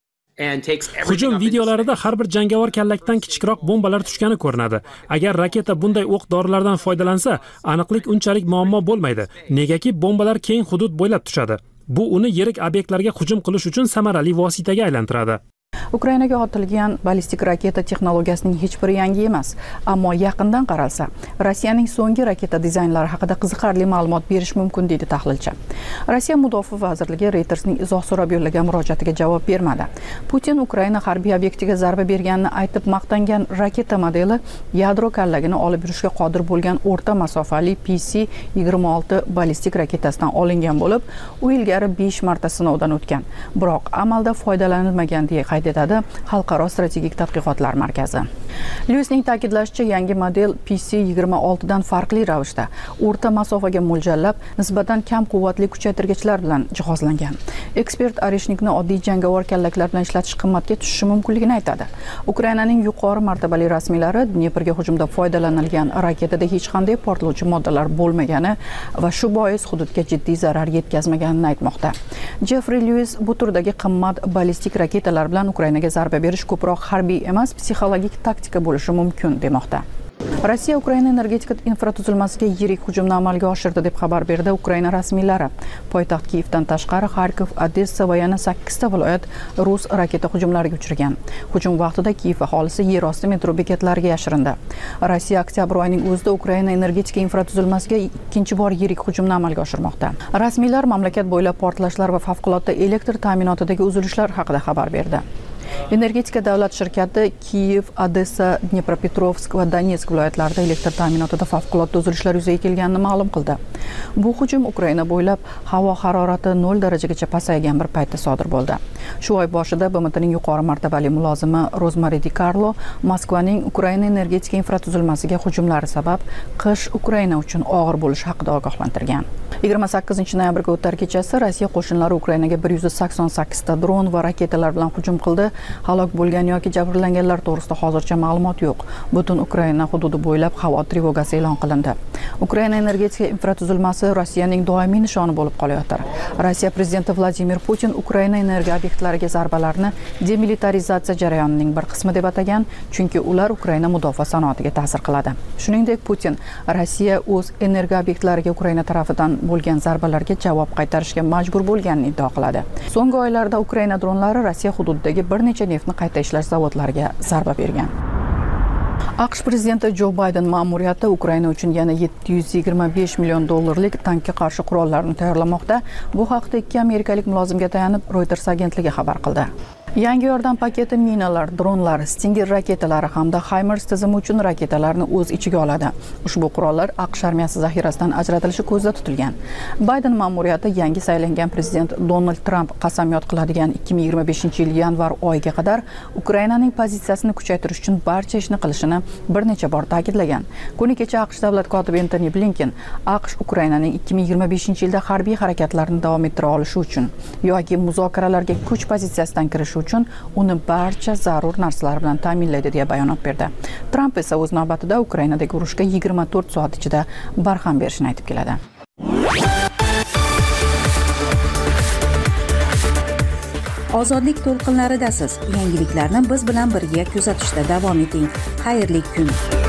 Hujum videolarida har bir jangovar kallakdan kichikroq bombalar tushgani ko'rinadi. Agar raketa bunday o'q-dorilardan foydalansa, aniqlik unchalik muammo bo'lmaydi. Negaki bombalar keng hudud bo'ylab tushadi. Bu uni yirik obyektlarga hujum qilish uchun samarali vositaga aylantiradi. Ukrainaga otilgan ballistik raketa texnologiyasining hech biri yangi emas, ammo yaqindan qaralsa, Rossiyaning so'nggi raketa dizaynlari haqida qiziqarli ma'lumot berish mumkin deydi tahlilchi. Rossiya Mudofaa vazirligi Reutersning izoh so'rab yo'llagan murojaatiga javob bermadi. Putin Ukraina harbiy obyektiga zarba berganini aytib maqtangan raketa modeli yadro kallagini olib yurishga qodir bo'lgan o'rta masofali P C yigirma olti ballistik raketasidan olingan bo'lib, u ilgari besh marta sinovdan o'tgan, biroq amalda foydalanilmagan deya qayd etadi Xalqaro strategik tadqiqotlar markazi. Lewisning ta'kidlashicha, yangi model P C yigirma olti dan farqli ravishda o'rta masofaga mo'ljallab, nisbatan kam quvvatli kuchaytirgichlar bilan jihozlangan. Ekspert Oreshnikni oddiy jangovar kallaklar bilan ishlatish qimmatga tushishi mumkinligini aytadi. Ukrainaning yuqori martabali rasmiylari Dneprga hujumda foydalanilgan raketada hech qanday portlovchi moddalar bo'lmagani va shu bois hududga jiddiy zarar yetkazmaganini aytmoqda. Jeffrey Lewis bu turdagi qimmat ballistik raketalar bilan Ukrainaga zarba berish ko'proq harbiy emas, psixologik taktika bo'lishi mumkin demoqda. Rossiya Ukraina energetika infratuzilmasiga yirik hujumni amalga oshirdi deb xabar berdi Ukraina rasmiylari. Poytaxt Kiyevdan tashqari Xarkov, Odessa va yana sakkizta viloyat rus raketa hujumlariga uchragan. Hujum vaqtida Kiyev aholisi yer osti metro bekatlariga yashirindi. Rossiya oktyabr oyining o'zida Ukraina energetika infratuzilmasiga ikkinchi bor yirik hujumni amalga oshirmoqda. Rasmiylar mamlakat bo'ylab portlashlar va favqulodda elektr ta'minotidagi uzilishlar haqida xabar berdi. Energetika davlat shirkati Kiyev, Odessa, Dnepropetrovsk va Donetsk viloyatlarida elektr ta'minotida favqulodda uzilishlar yuzaga kelganini ma'lum qildi. Bu hujum Ukraina bo'ylab havo harorati nol darajagacha pasaygan bir paytda sodir bo'ldi. Shu oy boshida B M Tning yuqori martabali mulozimi Rozmari Di Carlo Moskvaning Ukraina energetika infratuzilmasiga hujumlari sabab qish Ukraina uchun og'ir bo'lishi haqida ogohlantirgan. yigirma sakkizinchi noyabrga o'tar kechasi Rossiya qo'shinlari Ukrainaga bir yuz sakson sakkizta dron va raketalar bilan hujum qildi. Halok bo'lgan yoki jabrlanganlar to'g'risida hozircha ma'lumot yo'q. Butun Ukraina hududi bo'ylab havo trevogasi e'lon qilindi. Ukraina energetika infratuzilmasi Rossiyaning doimiy nishoni bo'lib qolayotir. Rossiya prezidenti Vladimir Putin Ukraina energiya obyektlariga zarbalarni demilitarizatsiya jarayonining bir qismi deb atagan, chunki ular Ukraina mudofaa sanoatiga ta'sir qiladi. Shuningdek, Putin Rossiya o'z energiya obyektlariga Ukraina tarafidan bo'lgan zarbalarga javob qaytarishga majbur bo'lganini iddao qiladi. So'nggi oylarda Ukraina dronlari Rossiya hududidagi bir necha neftni qayta ishlash zavodlariga zarba bergan. AQSh prezidenti Jo Bayden ma'muriyati Ukraina uchun yana yetti yuz yigirma besh million dollarlik tankga qarshi qurollarni tayyorlamoqda. Bu haqda ikki amerikalik mulozimga tayanib Reuters agentligi xabar qildi. Yangi yordam paketi minalar, dronlar, Stinger raketalari hamda HIMARS tizimi uchun raketalarni o'z ichiga oladi. Ushbu qurollar AQSh armiyasi zaxirasidan ajratilishi ko'zda tutilgan. Bayden ma'muriyati yangi saylangan prezident Donald Trump qasamyod qiladigan ikki ming yigirma beshinchi yil yanvar oyiga qadar Ukrainaning pozitsiyasini kuchaytirish uchun barcha ishni qilishini bir necha bor ta'kidlagan. Kuni kecha AQSh davlat kotibi Antony Blinken AQSh Ukrainaning ikki ming yigirma beshinchi yilda harbiy harakatlarini davom ettira olishi uchun yoki muzokaralarga kuch pozitsiyasidan kirishi uchun uni barcha zarur narsalar bilan ta'minlaydi deya bayonot berdi. Tramp esa o'z navbatida Ukrainadagi urushga yigirma to'rt soat ichida barham berishini aytib keladi. Ozodlik to'lqinlaridasiz. Yangiliklarni biz bilan birga kuzatishda davom eting. Xayrli kun.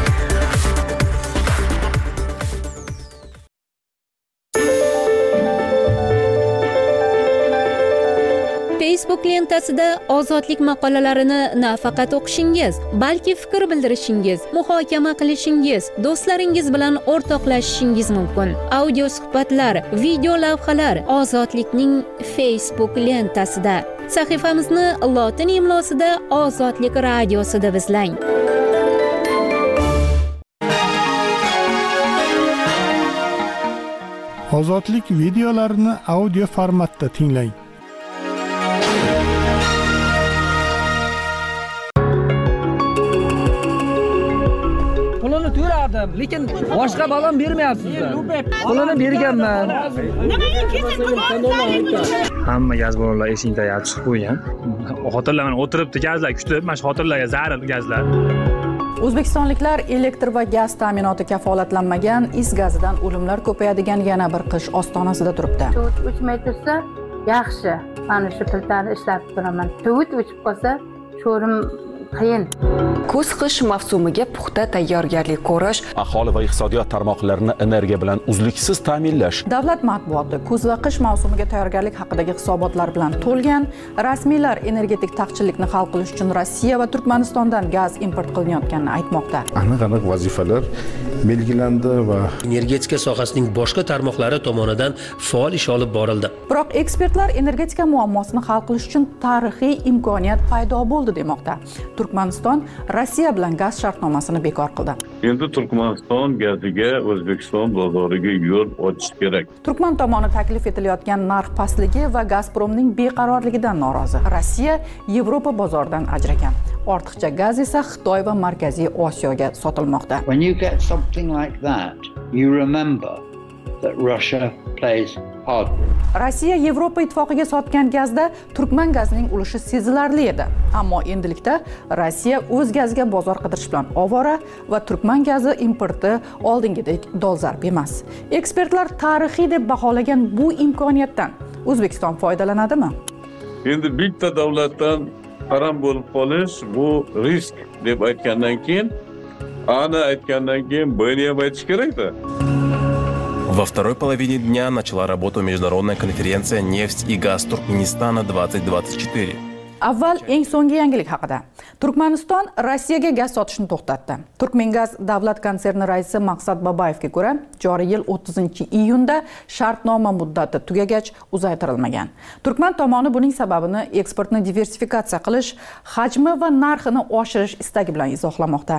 Facebook lentasida ozodlik maqolalarini nafaqat o'qishingiz, balki fikr bildirishingiz, muhokama qilishingiz, do'stlaringiz bilan o'rtoqlashishingiz mumkin. Audio suhbatlar, video lavhalar ozodlikning Facebook lentasida. Sahifamizni lotin imlosida Ozodlik radiosida izlang. Ozodlik videolarini audio formatda tinglang. Pulini to'ladim, lekin boshqa balon bermayapsizlar. Pulini berganman. Hamma gaz ballonlar esingda chiqib qo'ygan. Xotirlar o'tiribdi gazlar kutib, mana shu xotirlarga zarar gazlar. O'zbekistonliklar elektr va gaz ta'minoti kafolatlanmagan is gazidan o'limlar ko'payadigan yana bir qish ostonasida turibdi. uch metrsa yaxshi. Mana shu piltani ishlab turaman. Tuvit o'chib qolsa, sho'rim qiyin. Kuz-qish mavsumiga puxta tayyorgarlik ko'rish, aholi va iqtisodiyot tarmoqlarini energiya bilan uzluksiz ta'minlash. Davlat matbuoti kuz va qish mavsumiga tayyorgarlik haqidagi hisobotlar bilan to'lgan. Rasmiylar energetik taqchillikni hal qilish uchun Rossiya va Turkmanistondan gaz import qilinayotganini aytmoqda. Aniq-aniq vazifalar belgilandi va energetika sohasining boshqa tarmoqlari tomonidan faol ish olib borildi. Biroq ekspertlar energetika muammosini hal qilish uchun tarixiy imkoniyat paydo bo'ldi demoqda. Turkmaniston Rossiya bilan gaz shartnomasini bekor qildi. Endi Turkmaniston gaziga O'zbekiston bozoriga yo'l ochish kerak. Turkman tomoni taklif etilayotgan narx pastligi va Gazpromning beqarorligidan norozi. Rossiya Yevropa bozoridan ajragan. Ortiqcha gaz esa Xitoy va Markaziy Osiyoga sotilmoqda. When you get something like that, you remember that Russia plays hard. Rossiya Yevropa ittifoqiga sotgan gazda Turkman gazining ulushi sezilarli edi. Ammo endilikda Rossiya o'z gaziga bozor qidirish bilan ovora va Turkman gazi importi oldingidek dolzarb emas. Ekspertlar tarixiy deb baholagan bu imkoniyatdan O'zbekiston foydalanadimi? Endi bitta davlatdan harom bo'lib qolish bu risk deb aytgandan keyin, ana aytgandan keyin buni ham aytish kerak-da. Во второй половине дня начала работу международная конференция «Нефть и газ Туркменистана двадцать двадцать четыре». Avval eng so'nggi yangilik haqida. Turkmaniston Rossiyaga gaz sotishni to'xtatdi. Turkmengaz davlat konserni raisi Maqsad Babayevga ko'ra, joriy yil o'ttizinchi iyunda shartnoma muddati tugagach uzaytirilmagan. Turkman tomoni buning sababini eksportni diversifikatsiya qilish, hajmi va narxini oshirish istagi bilan izohlamoqda.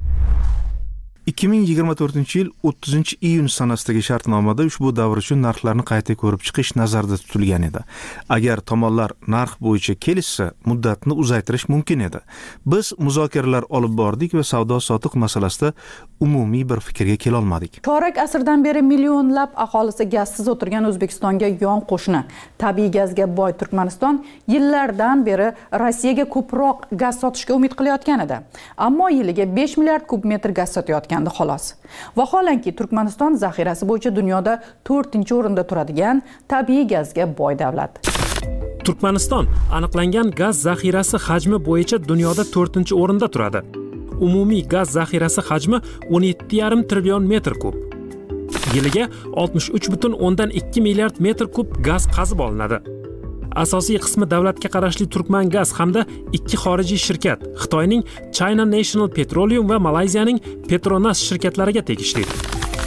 ikki ming yigirma to'rtinchi yil o'ttizinchi iyun sanasidagi shartnomada ushbu davr uchun narxlarni qayta ko'rib chiqish nazarda tutilgan edi. Agar tomonlar narx bo'yicha kelishsa, muddatni uzaytirish mumkin edi. Biz muzokaralar olib bordik va savdo-sotiq masalasida umumiy bir fikrga kela olmadik. Chorak asrdan beri millionlab aholisi gazsiz o'tirgan O'zbekistonga yon qo'shni, tabiiy gazga boy Turkmaniston yillardan beri Rossiyaga ko'proq gaz sotishga umid qilayotgan edi. Ammo yiliga besh milliard kub metr gaz sotayotgan xolos. Vaholanki Turkmaniston zaxirasi bo'yicha dunyoda to'rtinchi o'rinda turadigan tabiiy gazga boy davlat. Turkmaniston aniqlangan gaz zaxirasi hajmi bo'yicha dunyoda to'rtinchi o'rinda turadi. Umumiy gaz zaxirasi hajmi o'n yetti yarim trillion metr kub. Yiliga oltmish uch butun o'ndan ikki milliard metr kub gaz qazib olinadi. Asosiy qismi davlatga qarashli Turkman Gaz hamda ikki xorijiy shirkat, Xitoyning China National Petroleum va Malayziyaning Petronas shirkatlariga tegishli.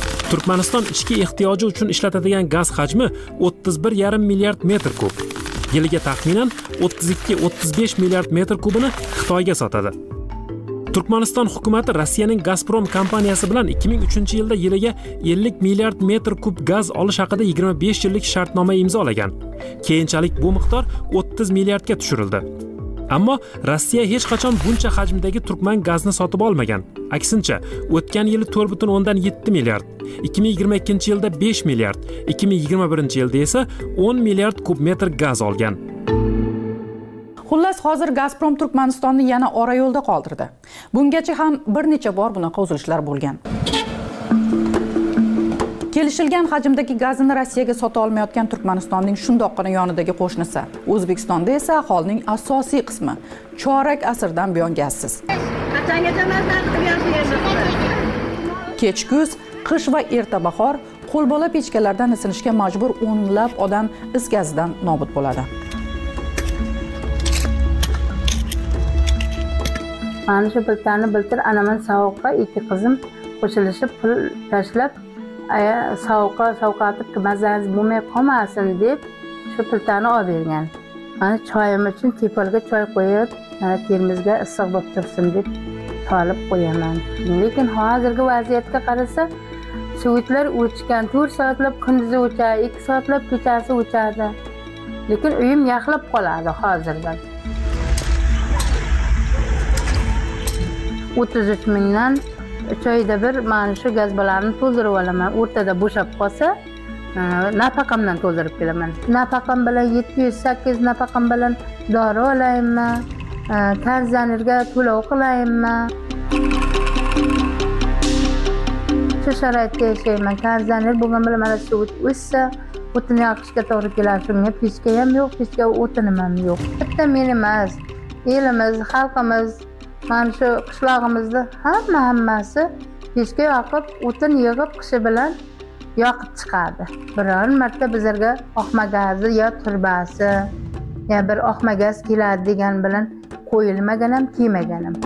Turkmaniston ichki ehtiyoji uchun ishlatadigan gaz hajmi o'ttiz bir yarim milliard metr kub. Yiliga taxminan o'ttiz ikki o'ttiz besh milliard metr kubini Xitoyga sotadi. Turkmaniston hukumati Rossiyaning Gazprom kompaniyasi bilan ikki ming uchinchi yilda yiliga ellik milliard metr kub gaz olish haqida yigirma besh yillik shartnoma imzolagan. Keyinchalik bu miqdor o'ttiz milliardga tushirildi. Ammo Rossiya hech qachon buncha hajmdagi turkman gazni sotib olmagan. Aksincha, o'tgan yili to'rt butun o'ndan yetti milliard, ikki ming yigirma ikkinchi yilda besh milliard, ikki ming yigirma birinchi yilda esa o'n milliard kub metr gaz olgan. Xullas, hozir Gazprom Turkmanistonni yana ora yo'lda qoldirdi. Bungacha ham bir necha bor bunaqa uzilishlar bo'lgan. Kelishilgan hajmdagi gazini Rossiyaga sota olmayotgan Turkmanistonning shundoqqina yonidagi qo'shnisi O'zbekistonda esa aholining asosiy qismi chorak asrdan buyon gazsiz. Kech kuz, qish va erta bahor qo'lbola pechkalardan isinishga majbur o'nlab odam is gazidan nobud bo'ladi. Mana shu biltani biltir anaman sovuqqa ikki qizim qo'shilishib pul tashlab, aya sovuqqa sovqatib mazangiz bo'lmay qolmasin deb shu piltani olib bergan. Mana choyim uchun tepalga choy qo'yib, mana termizga issiq bo'lib tursin deb solib qo'yaman. Lekin hozirgi vaziyatga qarasa, suvitlar o'chgan, to'rt soatlab kunduzi o'chadi, ikki soatlab kechasi o'chadi. Lekin uyim yaxlab qoladi hozirdan. o'ttiz uch mingdan uch oyda bir mana shu gazbalarni to'ldirib olaman. O'rtada bo'shab qolsa, nafaqamdan to'ldirib kelaman. Nafaqam bilan yetti yuz sakkiz nafaqam bilan dori olaymi, kondisionerga to'lov qilaymi? Shu sharoitda yashayman. Konditsioner bo'lgan bilan mana shu o'ssa, o'tin yoqishga to'g'ri keladi. Shunga pechka ham yo'q, pechka o'tinim ham yo'q. Bitta men emas, elimiz, xalqimiz mana shu qishlog'imizda hamma hammasi pechka yoqib, o'tin yig'ib qishi bilan yoqib chiqadi. Biron marta bizlarga oqma gazi yo turbasi ya bir oqma gaz keladi degan bilan qo'yilmagan ham, kelmagan ham.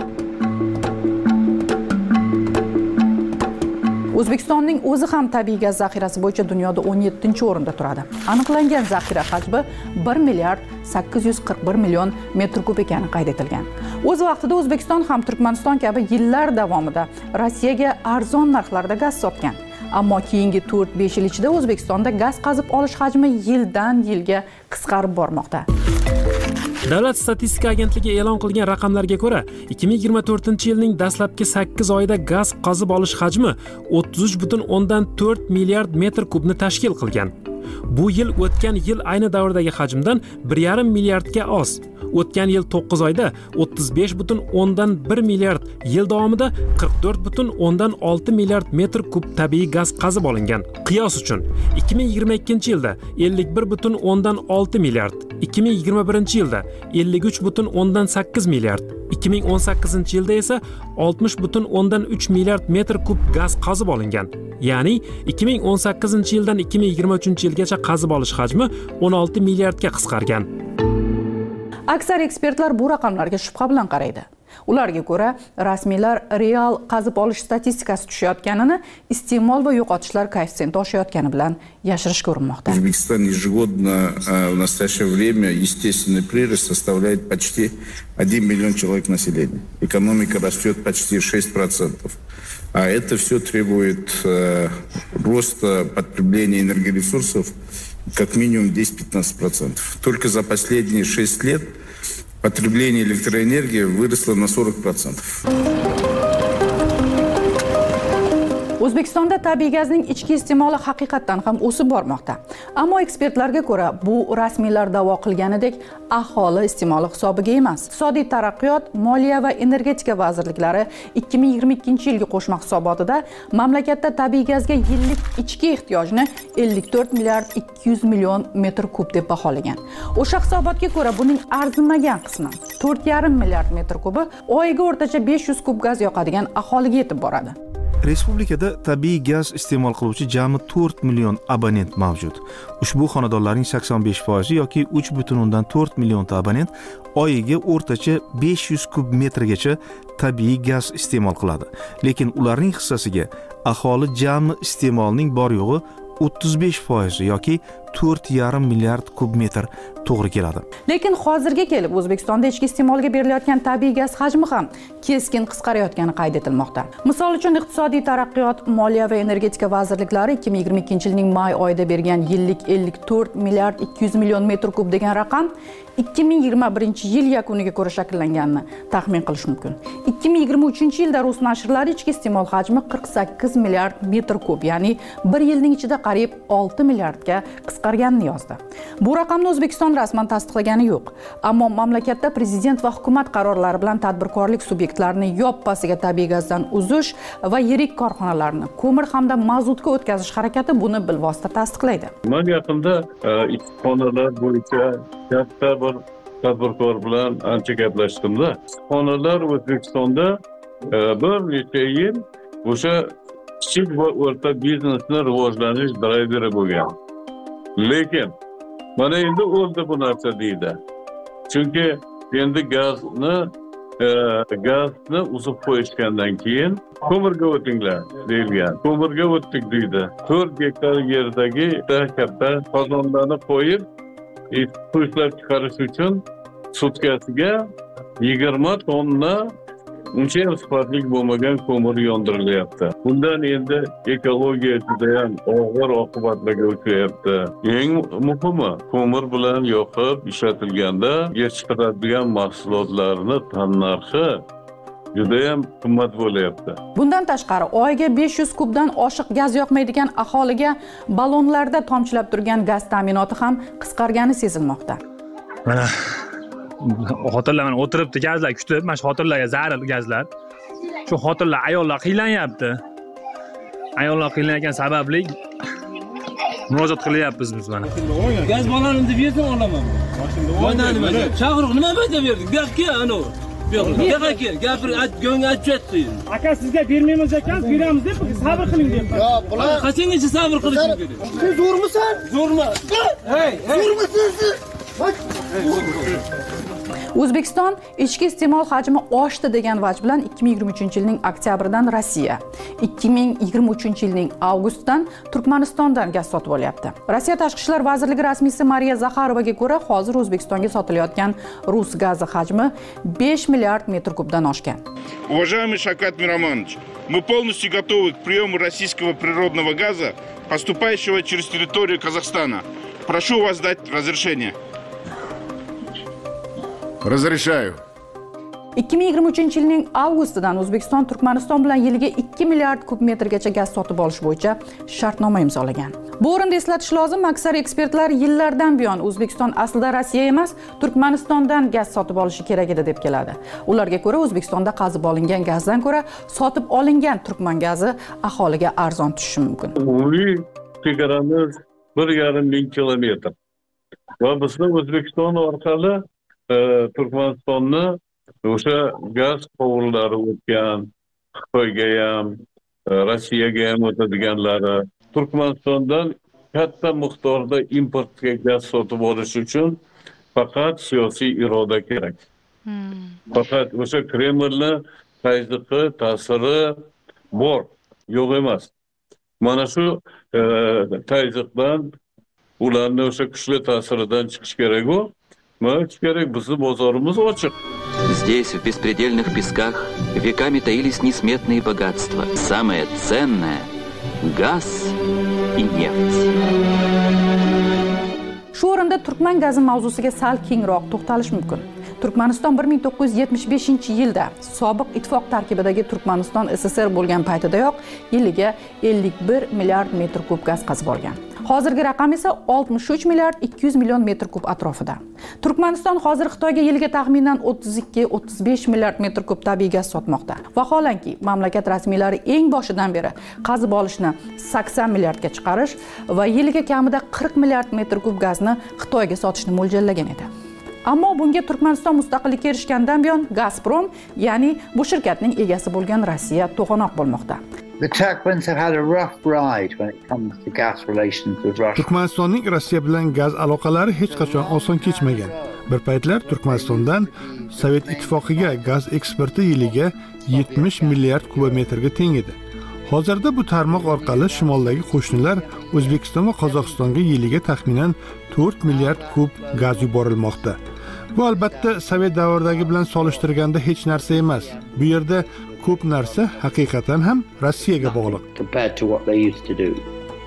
O'zbekistonning o'zi ham tabiiy gaz zaxirasi bo'yicha dunyoda o'n yettinchi o'rinda turadi. Aniqlangan zaxira hajmi bir milliard sakkiz yuz qirq bir million metr kub ekani qayd etilgan. O'z vaqtida O'zbekiston ham Turkmaniston kabi yillar davomida Rossiyaga arzon narxlarda gaz sotgan. Ammo keyingi to'rt besh yil ichida O'zbekistonda gaz qazib olish hajmi yildan yilga qisqarib bormoqda. Davlat statistika agentligi e'lon qilgan raqamlarga ko'ra, ikki ming yigirma to'rtinchi yilning dastlabki sakkiz oyida gaz qazib olish hajmi o'ttiz uch butun o'ndan to'rt milliard metr kubni tashkil qilgan. Bu yil o'tgan yil ayni davrdagi hajmdan bir yarim milliardga oz. O'tgan yil to'qqiz oyda o'ttiz besh butun o'ndan bir milliard, yil davomida qirq to'rt butun o'ndan olti milliard metr kub tabiiy gaz qazib olingan. Qiyos uchun, ikki ming yigirma ikkinchi yilda ellik bir butun o'ndan olti milliard, ikki ming yigirma birinchi yilda ellik uch butun o'ndan sakkiz milliard, ikki ming o'n sakkizinchi yilda esa oltmish butun o'ndan uch milliard metr kub gaz qazib olingan. Ya'ni ikki ming o'n sakkizinchi yildan ikki ming yigirma uchinchi yilgacha qazib olish hajmi o'n olti milliardga qisqargan. Aksar ekspertlar bu raqamlarga shubha bilan qaraydi. Ularga ko'ra, rasmiylar real qazib olish statistikasi tushayotganini iste'mol va yo'qotishlar koeffitsiyenti oshayotgani bilan yashirishga urinmoqda. Узбекистан ежегодно в настоящее время естественный прирост составляет почти один миллион человек населения. Экономика растет почти шесть процентов. А это все требует э, роста потребления энергоресурсов как минимум десять-пятнадцать процентов. Только за последние шесть лет потребление электроэнергии выросло на сорок процентов. O'zbekistonda tabiiy gazning ichki iste'moli haqiqatan ham o'sib bormoqda. Ammo ekspertlarga ko'ra, bu rasmiylar da'vo qilganidek aholi iste'moli hisobiga emas. Iqtisodiy taraqqiyot, moliya va energetika vazirliklari ikki ming yigirma ikkinchi yilgi qo'shma hisobotida mamlakatda tabiiy gazga yillik ichki ehtiyojni ellik to'rt milliard ikki yuz million metr kub deb baholagan. O'sha hisobotga ko'ra, buning arzimagan qismi to'rt yarim milliard metr kubi oyiga o'rtacha besh yuz kub gaz yoqadigan aholiga yetib boradi. Respublikada tabiiy gaz iste'mol qiluvchi jami to'rt million abonent mavjud. Ushbu xonadonlarning sakson besh foizi yoki uch butun o'ndan to'rt millionta abonent oyiga o'rtacha besh yuz kub metrgacha tabiiy gaz iste'mol qiladi. Lekin ularning hissasiga aholi jami iste'molning bor yo'g'i o'ttiz besh foiz yoki to'rt yarim milliard kub metr to'g'ri keladi. Lekin hozirga kelib O'zbekistonda ichki iste'molga berilayotgan tabiiy gaz hajmi ham keskin qisqarayotgani qayd etilmoqda. Misol uchun Iqtisodiy taraqqiyot, Moliya va energetika vazirliklari ikki ming yigirma ikkinchi yilning may oyida bergan yillik ellik to'rt milliard ikki yuz million metr kub degan raqam ikki ming yigirma birinchi yil yakuniga ko'ra shakllanganini taxmin qilish mumkin. ikki ming yigirma uchinchi yilda Rus nashrlari ichki iste'mol hajmi qirq sakkiz milliard metr kub, ya'ni bir yilning ichida qariyb olti milliardga qisqarganini yozdi. Bu raqamni O'zbekiston rasman tasdiqlagani yo'q, ammo mamlakatda prezident va hukumat qarorlari bilan tadbirkorlik subyektlarini yoppasiga tabiiy gazdan uzish va yirik korxonalarni ko'mir hamda mazutga o'tkazish harakati buni bilvosita tasdiqlaydi. Men yaqinda issiqxonalar bo'yicha katta bir tadbirkor bilan ancha gaplashdim-da. Issiqxonalar O'zbekistonda bir necha yil o'sha kichik va o'rta biznesni rivojlanish drayveri bo'lgan. Lekin mana endi o'ldi bu narsa deydi. Chunki endi gazni gazni uzib qo'yishgandan keyin ko'mirga o'tinglar deyilgan. Ko'mirga o'tdik deydi. to'rt gektar yerdagi katta qozonlarni qo'yib, ishlab chiqarish uchun sutkasiga yigirma tonna uncha sifatli bo'lmagan ko'mir yondirilyapti. Bundan endi ekologiya juda ham og'ir oqibatlarga uchrayapti. Eng muhimi, ko'mir bilan yoqib ishlatilganda chiqaradigan mahsulotlarni tannarxi juda ham qimmat bo'lyapti. Bundan tashqari, oyiga besh yuz kubdan oshiq gaz yoqmaydigan aholiga ballonlarda tomchilab turgan gaz ta'minoti ham qisqargani sezilmoqda. Mana xotinlar mana o'tiribdi, gazlar kutib, mana shu xotinlarga zarur gazlar. Shu xotinlar ayollar qiynanyapti. Ayollar qiynalgan sababli murojaat qilyapmiz biz mana. Gaz bolanim deb berdim olaman. Mana nima? Chaqiriq nima deb berdik? Gapga ana. Yo'q, kel, gapir, go'ng aytib aka sizga bermaymiz ekan, beramiz deb sabr qiling deb. Yo'q, bular qachongacha sabr qilishim kerak? Siz zo'rmisan? Zo'rma. Hey, zo'rmisiz siz? O'zbekiston ichki iste'mol hajmi oshdi degan vaj bilan ikki ming yigirma uchinchi yilning oktyabridan Rossiya, ikki ming yigirma uchinchi yilning avgustidan Turkmanistondan gaz sotib olyapti. Rossiya Tashqi ishlar vazirligi rasmiysi Mariya Zaxarovaga ko'ra, hozir O'zbekistonga sotilayotgan rus gazi hajmi besh milliard metr kubdan oshgan. Уважаемый Шавкат Миромонович, мы полностью готовы к приему российского природного газа, поступающего через территорию Казахстана. Прошу вас дать разрешение. Разрешаю. ikki ming yigirma uchinchi yilning avgustidan O'zbekiston Turkmaniston bilan yiliga ikki milliard kub metrgacha gaz sotib olish bo'yicha shartnoma imzolagan. Bu o'rinda eslatish lozim, aksar ekspertlar yillardan buyon O'zbekiston aslida Rossiya emas, Turkmanistondan gaz sotib olishi kerak edi deb keladi. Ularga ko'ra O'zbekistonda qazib olingan gazdan ko'ra sotib olingan turkman gazi aholiga arzon tushishi mumkin. Umumiy chegaramiz bir yarim ming kilometr. Va bizda O'zbekiston orqali Turkmanistonni o'sha gaz quvurlari o'tgan, Xitoyga ham, Rossiyaga ham o'tadiganlari. Turkmanistondan katta miqdorda importga gaz sotib olish uchun faqat siyosiy iroda kerak. Faqat o'sha Kremlni tazyiqi, ta'siri bor, yo'q emas. Mana shu tazyiqdan, ularning o'sha kuchli ta'siridan chiqish kerak-ku. Здесь, в беспредельных песках, веками таились несметные богатства. Самое ценное – газ и нефть. Shu o'rinda turkman gazi mavzusiga sal kengroq to'xtalish mumkin. Turkmaniston bir ming to'qqiz yuz yetmish beshinchi yilda sobiq ittifoq tarkibidagi Turkmaniston S S R bo'lgan paytidayoq yiliga ellik bir milliard metr kub gaz qazib olgan. Hozirgi raqam esa oltmish uch milliard ikki yuz million metr kub atrofida. Turkmaniston hozir Xitoyga yiliga taxminan o'ttiz ikki o'ttiz besh milliard metr kub tabiiy gaz sotmoqda. Vaholanki, mamlakat rasmiylari eng boshidan beri qazib olishni sakson milliardga chiqarish va yiliga kamida qirq milliard metr kub gazni Xitoyga sotishni mo'ljallagan edi. Ammo bunga Turkmaniston mustaqillikka erishgandan buyon Gazprom, ya'ni bu shirkatning egasi bo'lgan Rossiya to'g'anoq bo'lmoqda. Turkmanistonning Rossiya bilan gaz aloqalari hech qachon oson kechmagan. Bir paytlar Turkmanistondan Sovet ittifoqiga gaz eksporti yiliga yetmish milliard kubometrga teng edi. Hozirda bu tarmoq orqali shimoldagi qo'shnilar O'zbekiston va Qozog'istonga yiliga taxminan to'rt milliard kub gaz yuborilmoqda. Bu albatta Sovet davridagi bilan solishtirganda hech narsa emas. Bu yerda ko'p narsa haqiqatan ham Rossiyaga bog'liq. Compared to what they used to do.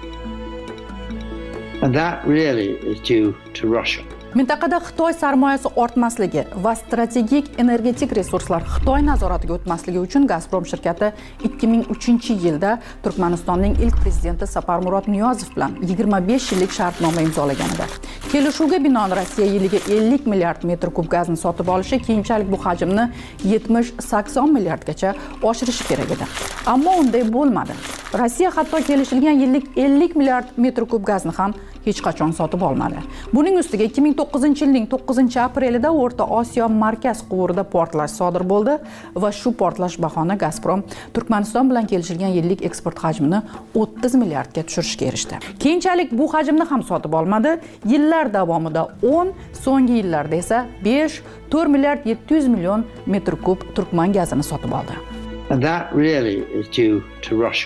And that really is due to Russia. Mintaqada Xitoy sarmoyasi ortmasligi va strategik energetik resurslar Xitoy nazoratiga o'tmasligi uchun Gazprom shirkati ikki ming uchinchi yilda Turkmanistonning ilk prezidenti Saparmurod Niyozov bilan yigirma besh yillik shartnoma imzolaganida. Kelishuvga binoan Rossiya yiliga ellik milliard metr kub gazni sotib olishi, keyinchalik bu hajmni yetmish sakson milliardgacha oshirishi kerak edi. Ammo unday bo'lmadi. Rossiya hatto kelishilgan yillik ellik milliard metr kub gazni ham hech qachon sotib olmadi. Buning ustiga ikki ming to'qqizinchi yilning to'qqizinchi aprelida O'rta Osiyo markaz quvurida portlash sodir bo'ldi va shu portlash bahona Gazprom Turkmaniston bilan kelishilgan yillik eksport hajmini o'ttiz milliardga tushirishga erishdi. Keyinchalik bu hajmni ham sotib olmadi. Yillar davomida o'n, so'nggi yillarda esa besh, to'rt milliard yetti yuz million metr kub turkman gazini sotib oldi. And that really is due to Russia.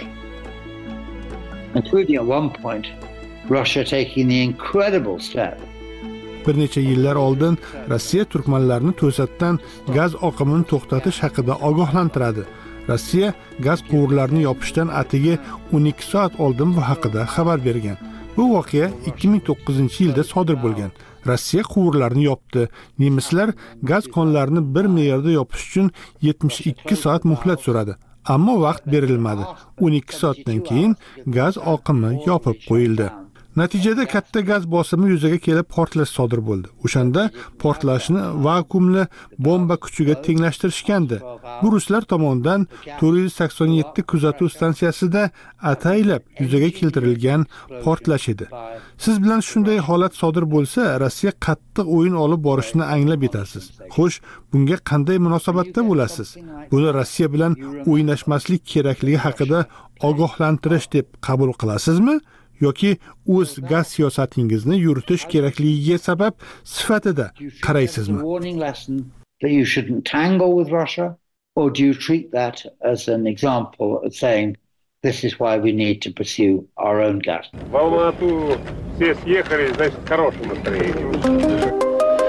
Including at one point Russia taking the incredible step. Bir necha yillar oldin Rossiya turkmanlarni to'satdan gaz oqimini to'xtatish haqida ogohlantiradi. Rossiya gaz quvurlarini yopishdan atigi o'n ikki soat oldin bu haqida xabar bergan. Bu voqea ikki ming to'qqizinchi yilda sodir bo'lgan. Rossiya quvurlarini yopdi. Nemislar gaz konlarini bir me'yorda yopish uchun yetmish ikki soat muhlat so'radi. Ammo vaqt berilmadi. o'n ikki soatdan keyin gaz oqimi yopib qo'yildi. Natijada katta gaz bosimi yuzaga kelib portlash sodir bo'ldi. O'shanda portlashni vakuumli bomba kuchiga tenglashtirishgandi. Bu ruslar tomonidan to'rt yuz sakson yetti kuzatuv stansiyasida ataylab yuzaga keltirilgan portlash edi. Siz bilan shunday holat sodir bo'lsa, Rossiya qattiq o'yin olib borishini anglab yetasiz. Xo'sh, bunga qanday munosabatda bo'lasiz? Buni Rossiya bilan o'ynashmaslik kerakligi haqida ogohlantirish deb qabul qilasizmi? yoki o'z gaz siyosatingizni yuritish kerakligiga sabab sifatida qaraysizmi? That you shouldn't tangle with Russia, or do you treat that as an example of saying this is why we need to pursue our own gas? В Алмату все съехали, значит, в хорошем настроении.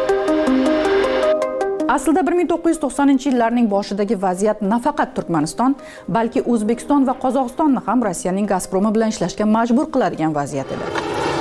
Aslida bir ming to'qqiz yuz to'qsoninchi yillarning boshidagi vaziyat nafaqat Turkmaniston, balki O'zbekiston va Qozog'istonni ham Rossiyaning Gazpromi bilan ishlashga majbur qiladigan vaziyat edi.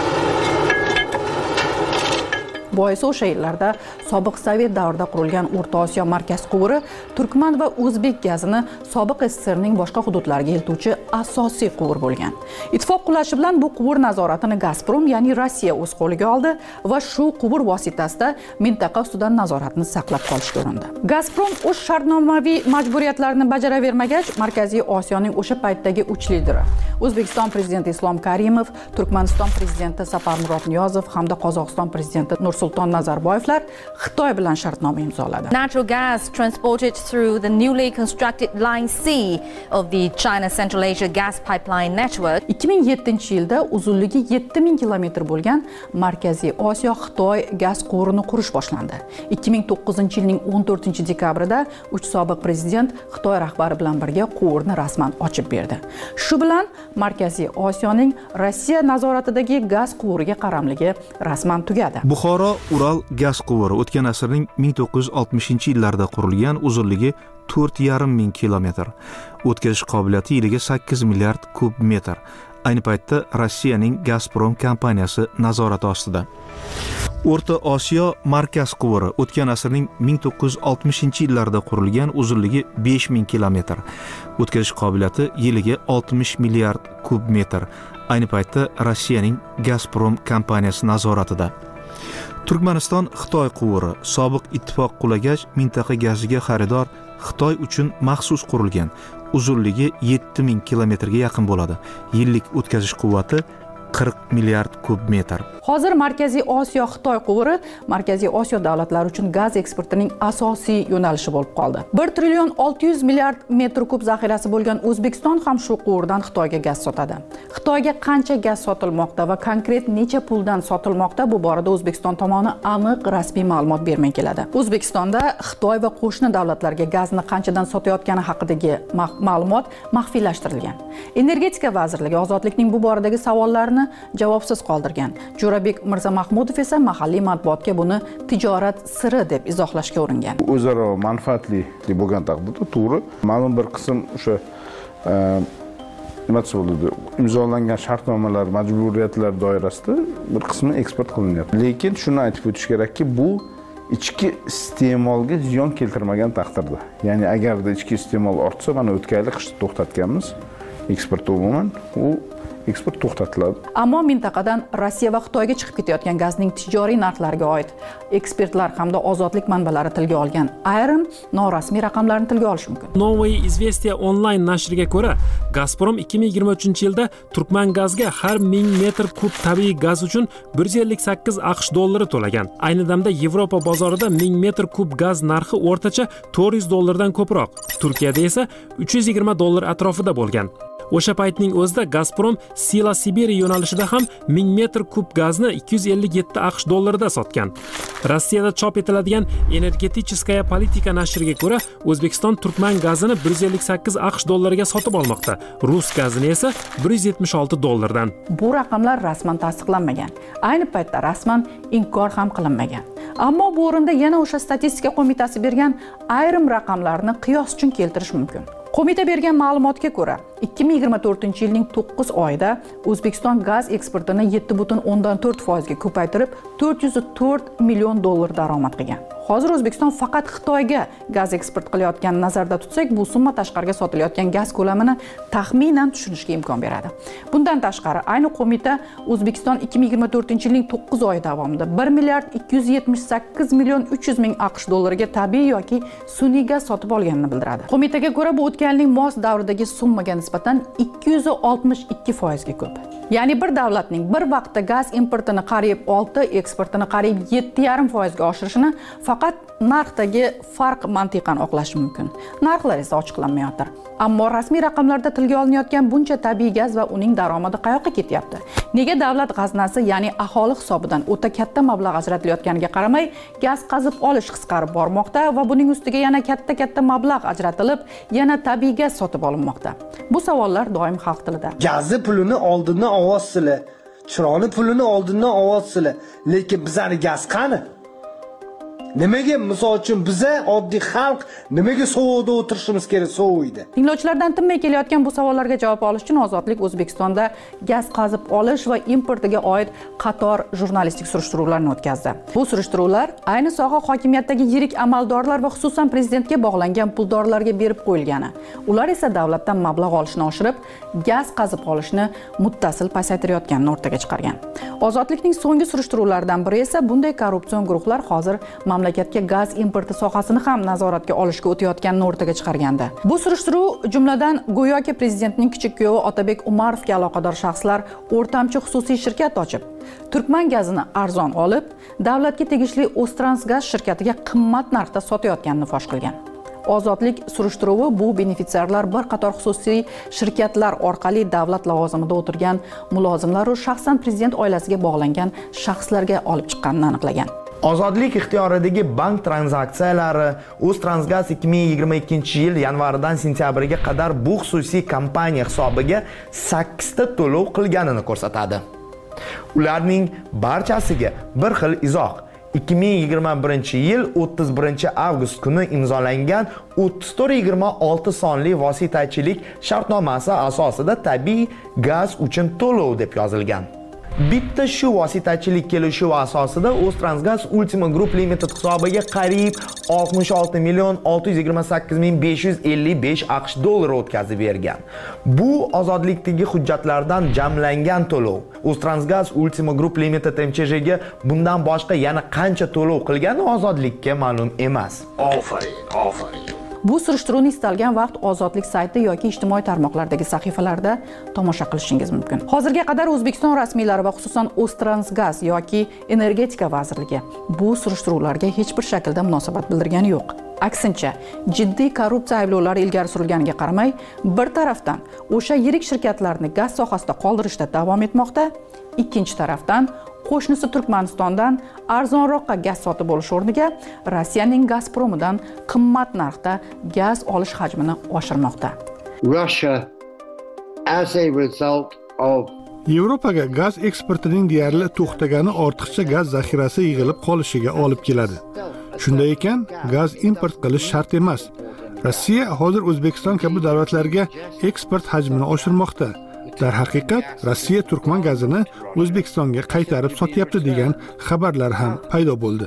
Boisi o'sha yillarda sobiq Sovet davrida qurilgan O'rta Osiyo markaz quvuri turkman va o'zbek gazini sobiq S S S Rning boshqa hududlariga eltuvchi asosiy quvur bo'lgan. Ittifoq qulashi bilan bu quvur nazoratini Gazprom, ya'ni Rossiya o'z qo'liga oldi va shu quvur vositasida mintaqa ustidan nazoratni saqlab qolishga urindi. Gazprom o'z shartnomaviy majburiyatlarini bajaravermagach, Markaziy Osiyoning o'sha paytdagi uch lideri O'zbekiston prezidenti Islom Karimov, Turkmaniston prezidenti Saparmurod Niyozov hamda Qozog'iston prezidenti Nursulton Nazarboyevlar Xitoy bilan shartnoma imzoladi. Natural gas transported through the newly constructed Line C of the China Central Asia gas pipeline network. ikki ming yettinchi yilda uzunligi yetti ming kilometr bo'lgan Markaziy Osiyo Xitoy gaz quvurini qurish boshlandi. ikki ming to'qqizinchi yilning o'n to'rtinchi dekabrida uch sobiq prezident Xitoy rahbari bilan birga quvurni rasman ochib berdi. Shu bilan Markaziy Osiyoning Rossiya nazoratidagi gaz quvuriga qaramligi rasman tugadi. Buxoro Ural gaz quvuri o'tgan asrning ming to'qqiz yuz oltmishinchi yillarida qurilgan, uzunligi to'rt yarim ming kilometr, o'tkazish qobiliyati yiliga sakkiz milliard kub metr. Ayni paytda Rossiyaning Gazprom kompaniyasi nazorati ostida. O'rta Osiyo markaz quvuri o'tgan asrning ming to'qqiz yuz oltmishinchi yillarida qurilgan, uzunligi besh ming kilometr, o'tkazish qobiliyati yiliga oltmish milliard kub metr. Ayni paytda Rossiyaning Gazprom kompaniyasi nazoratida. Turkmaniston Xitoy quvuri sobiq ittifoq qulagach, mintaqa gaziga xaridor Xitoy uchun maxsus qurilgan, uzunligi yetti ming kilometrga yaqin bo'ladi. Yillik o'tkazish quvvati qirq milliard kub metr. Hozir Markaziy Osiyo Xitoy quvuri Markaziy Osiyo davlatlari uchun gaz eksportining asosiy yo'nalishi bo'lib qoldi. bir trillion olti yuz milliard metr kub zaxirasi bo'lgan O'zbekiston ham shu quvurdan Xitoyga gaz sotadi. Xitoyga qancha gaz sotilmoqda va konkret necha puldan sotilmoqda, bu borada O'zbekiston tomoni aniq rasmiy ma'lumot bermay keladi. O'zbekistonda Xitoy va qo'shni davlatlarga gazni qanchadan sotayotgani haqidagi ma'lumot maxfiylashtirilgan. Energetika vazirligi ozodlikning bu boradagi savollarini javobsiz qoldirgan. Jo'rabek Mirzamahmudov esa mahalliy matbuotga buni tijorat siri deb izohlashga uringan. O'zaro manfaatli bo'lgan taqdirda to'g'ri, ma'lum bir qism o'sha nima bo'ladi, imzolangan shartnomalar, majburiyatlar doirasida bir qismi eksport qilinyapti. Lekin shuni aytib o'tish kerakki, bu ichki iste'molga ziyon keltirmagan taqdirda. Ya'ni agarda ichki iste'mol ortsa, mana o'tgan yil qishda to'xtatganmiz eksport umuman, u eksport to'xtatiladi. Ammo mintaqadan Rossiya va Xitoyga chiqib ketayotgan gazning tijoriy narxlariga oid ekspertlar hamda ozodlik manbalari tilga olgan ayrim norasmiy raqamlarni tilga olish mumkin. Новое известия onlayn nashriga ko'ra, Gazprom ikki ming yigirma uchinchi yilda Turkmangazga har ming metr kub tabiiy gaz uchun bir yuz ellik sakkiz aqsh dollari to'lagan. Ayni damda Yevropa bozorida ming metr kub gaz narxi o'rtacha to'rt yuz dollardan ko'proq. Turkiyada esa uch yuz yigirma dollar atrofida bo'lgan. O'sha paytning o'zida Gazprom Sila Siberiya yo'nalishida ham ming metr kub gazni ikki yuz ellik yetti aqsh dollarida sotgan. Rossiyada chop etiladigan Energeticheskaya politika nashriga ko'ra, O'zbekiston Turkman gazini bir yuz ellik sakkiz aqsh dollariga sotib olmoqda. Rus gazini esa bir yuz yetmish olti dollardan. Bu raqamlar rasman tasdiqlanmagan. Ayni paytda rasman inkor ham qilinmagan. Ammo bu o'rinda yana o'sha statistika qo'mitasi bergan ayrim raqamlarni qiyos uchun keltirish mumkin. Qo'mita bergan ma'lumotga ko'ra, ikki ming yigirma to'rtinchi yilning to'qqiz oyida O'zbekiston gaz eksportini yetti butun o'ndan to'rt foiz ga ko'paytirib, to'rt yuz to'rt million dollar daromad qilgan. Hozir O'zbekiston faqat Xitoyga gaz eksport qilayotganini nazarda tutsak, bu summa tashqariga sotilayotgan gaz ko'lamini taxminan tushunishga imkon beradi. Bundan tashqari, ayni qo'mita O'zbekiston ikki ming yigirma to'rtinchi yilning to'qqiz oyi davomida bir milliard ikki yuz yetmish sakkiz million uch yuz ming aqsh dollariga tabiiy yoki sun'iy gaz sotib olganini bildiradi. Qo'mitaga ko'ra, bu o'tgan yilning mos davridagi summaga nisbatan ikki yuz oltmish ikki foiz ga ko'p. Ya'ni bir davlatning bir vaqtda gaz importini qariyb olti, eksportini qariyb yetti yarim foiz ga oshirishini faqat narxdagi farq mantiqan oqlash mumkin. Narxlar esa ochiqlanmayotir. Ammo rasmiy raqamlarda tilga olinayotgan buncha tabiiy gaz va uning daromadi qayoqqa ketyapti? Nega davlat g'aznasi, ya'ni aholi hisobidan o'ta katta mablag' ajratilayotganiga qaramay, gaz qazib olish qisqarib bormoqda va buning ustiga yana katta-katta mablag' ajratilib, yana tabiiy gaz sotib olinmoqda? Bu savollar doim xalq tilida. Gazni pulini oldindan ovoz sili, chiroqni pulini oldindan ovoz sili, lekin bizning gaz qani? Nimaga misol uchun biza oddiy xalq nimaga sovuqda o'tirishimiz kerak sovuqda? Tinglovchilardan tinmay kelayotgan bu savollarga javob olish uchun Ozodlik O'zbekistonda gaz qazib olish va importiga oid qator jurnalistik surishtiruvlarni o'tkazdi. Bu surishtiruvlar ayni soha hokimiyatdagi yirik amaldorlar va xususan prezidentga bog'langan puldorlarga berib qo'yilgani. Ular esa davlatdan mablag' olishni oshirib, gaz qazib olishni muttasil pasaytirayotganini o'rtaga chiqargan. Ozodlikning so'nggi surishtiruvlaridan biri esa bunday korrupsion guruhlar hozir mamlakatga gaz importi sohasini ham nazoratga olishga o'tayotganini o'rtaga chiqargandi. Bu surishtiruv jumladan go'yoki prezidentning kichik kuyovi Otabek Umarovga aloqador shaxslar o'rtamchi xususiy shirkat ochib, Turkman gazini arzon olib, davlatga tegishli O'ztransgaz shirkatiga qimmat narxda sotayotganini fosh qilgan. Ozodlik surishtiruvi bu benefitsiarlar bir qator xususiy shirkatlar orqali davlat lavozimida o'tirgan mulozimlar va shaxsan prezident oilasiga bog'langan shaxslarga olib chiqqanini aniqlagan. Ozodlik ixtiyoridagi bank tranzaksiyalari O'ztransgaz ikki ming yigirma ikkinchi yil yanvaridan sentyabriga qadar bu xususiy kompaniya hisobiga sakkiz ta to'lov qilganini ko'rsatadi. Ularning barchasiga bir xil izoh ikki ming yigirma birinchi yil o'ttiz birinchi avgust kuni imzolangan o'ttiz to'rt yigirma olti sonli vositachilik shartnomasi asosida tabiiy gaz uchun to'lov deb yozilgan. Bitta shu vositachilik kelishuvi asosida O'ztransgaz Ultima Group Limited hisobiga qariyb oltmish olti million olti yuz yigirma sakkiz ming besh yuz ellik besh aqsh dollari o'tkazib bergan. Bu ozodlikdagi hujjatlardan jamlangan to'lov. O'ztransgaz Ultima Group Limited M Ch Jga bundan boshqa yana qancha to'lov qilgani ozodlikka ma'lum emas. Ofarin, ofarin. Bu surishtiruvni istalgan vaqt Ozodlik sayti yoki ijtimoiy tarmoqlardagi sahifalarda tomosha qilishingiz mumkin. Hozirga qadar O'zbekiston rasmiylari va xususan O'ztransgaz yoki Energetika vazirligi bu surishtiruvlarga hech bir shaklda munosabat bildirgani yo'q. Aksincha, jiddiy korrupsiya ayblovlari ilgari surilganiga qaramay, bir tarafdan o'sha yirik shirkatlarni gaz sohasida qoldirishda davom etmoqda, ikkinchi tarafdan qo'shnisi Turkmanistondan arzonroqqa gaz sotib olish o'rniga Rossiyaning Gazpromidan qimmat narxda gaz olish hajmini oshirmoqda. Russia, as a result of Yevropaga gaz eksportining deyarli to'xtagani ortiqcha gaz zaxirasi yig'ilib qolishiga olib keladi. Shunday ekan, gaz import qilish shart emas. Rossiya hozir O'zbekiston kabi davlatlarga eksport hajmini oshirmoqda. Darhaqiqat, Rossiya turkman gazini O'zbekistonga qaytarib sotyapti degan xabarlar ham paydo bo'ldi.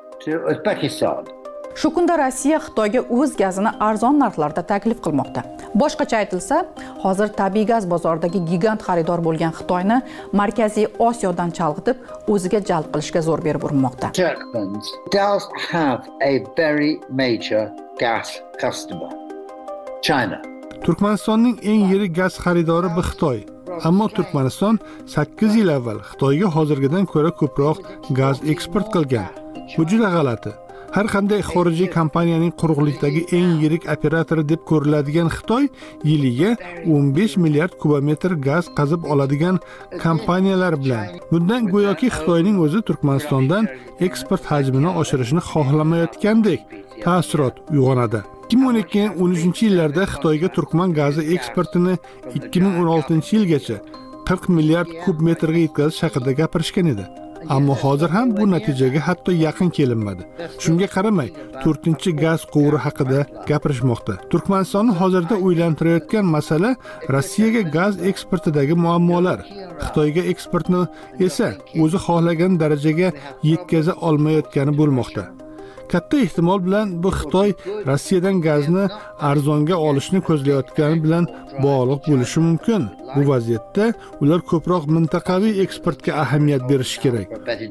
Shu kunda Rossiya Xitoyga o'z gazini arzon narxlarda taklif qilmoqda. Boshqacha aytilsa, hozir tabiiy gaz bozoridagi gigant xaridor bo'lgan Xitoyni Markaziy Osiyodan chalg'itib, o'ziga jalb qilishga zo'r berib urinmoqda. Turkmens does have a very major gas customer, China. Turkmanistonning eng yirik gaz xaridori bu Xitoy. Ammo Turkmaniston sakkiz yil avval Xitoyga hozirgidan ko'ra ko'proq gaz eksport qilgan. Bu juda g'alati. Har qanday xorijiy kompaniyaning quruqlikdagi eng yirik operatori deb ko'riladigan Xitoy yiliga o'n besh milliard kubometr gaz qazib oladigan kompaniyalar bilan. Bundan go'yoki Xitoyning o'zi Turkmanistondan eksport hajmini oshirishni xohlamayotgandek ta'sirot uyg'onadi. ikki ming o'n ikki o'n uchinchi yillarda Xitoyga turkman gazi eksportini ikki ming o'n oltinchi yilgacha qirq milliard kub metrga yetkazish haqida gapirishgan edi. Ammo hozir ham bu natijaga hatto yaqin kelinmadi. Shunga qaramay, to'rtinchi gaz quvuri haqida gapirishmoqda. Turkmanistonni hozirda o'ylantirayotgan masala Rossiyaga gaz eksportidagi muammolar. Xitoyga eksportni esa o'zi xohlagan darajaga yetkaza olmayotgani bo'lmoqda. Katta ehtimol bilan bu Xitoy Rossiyadan gazni arzonga olishni ko'zlayotgani bilan bog'liq bo'lishi mumkin. Bu vaziyatda ular ko'proq mintaqaviy eksportga ahamiyat berishi kerak.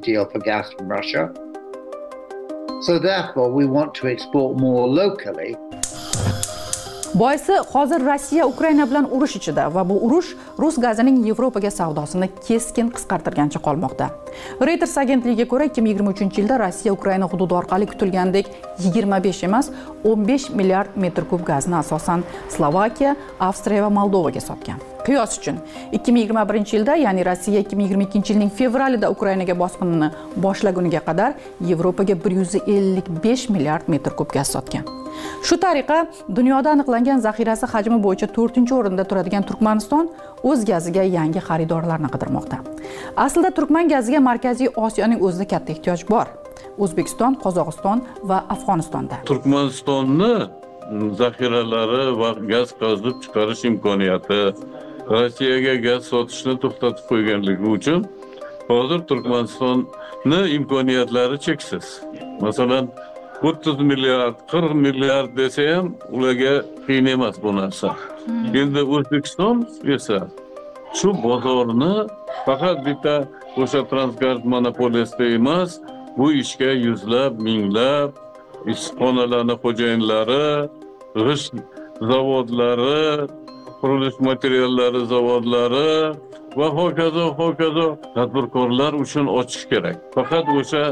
So therefore we want to export more locally. Boisi hozir Rossiya Ukraina bilan urush ichida va bu urush rus gazining Yevropaga savdosini keskin qisqartirgancha qolmoqda. Reuters agentligiga ko'ra ikki ming yigirma uchinchi yilda Rossiya Ukraina hududi orqali kutilgandek yigirma besh emas, o'n besh milliard metr kub gazni asosan Slovakiya, Avstriya va Moldovaga sotgan. Qiyos uchun, ikki ming yigirma birinchi yilda, ya'ni Rossiya ikki ming yigirma ikkinchi yilning fevralida Ukrainaga bosqinini boshlaguniga qadar Yevropaga bir yuz ellik besh milliard metr kub gaz sotgan. Shu tariqa dunyoda aniqlangan zaxirasi hajmi bo'yicha to'rtinchi o'rinda turadigan Turkmaniston o'z gaziga yangi xaridorlarni qidirmoqda. Aslida turkman gaziga Markaziy Osiyoning o'zida katta ehtiyoj bor. O'zbekiston, Qozog'iston va Afg'onistonda. Turkmanistonni zaxiralari va gaz qazib chiqarish imkoniyati Rossiyaga gaz sotishni to'xtatib qo'yganligi uchun hozir Turkmanistonning imkoniyatlari cheksiz. Masalan, o'ttiz milliard, qirq milliard desa ham ularga qiyin emas bu narsa. Endi O'zbekiston esa shu bozorni faqat bitta o'sha Transgaz monopoliyasida emas, bu ishga yuzlab, minglab issiqxonalarning xo'jayinlari, g'isht zavodlari, qurilish materiallari zavodlari va hokazo hokazo tadbirkorlar uchun ochish kerak. Faqat o'sha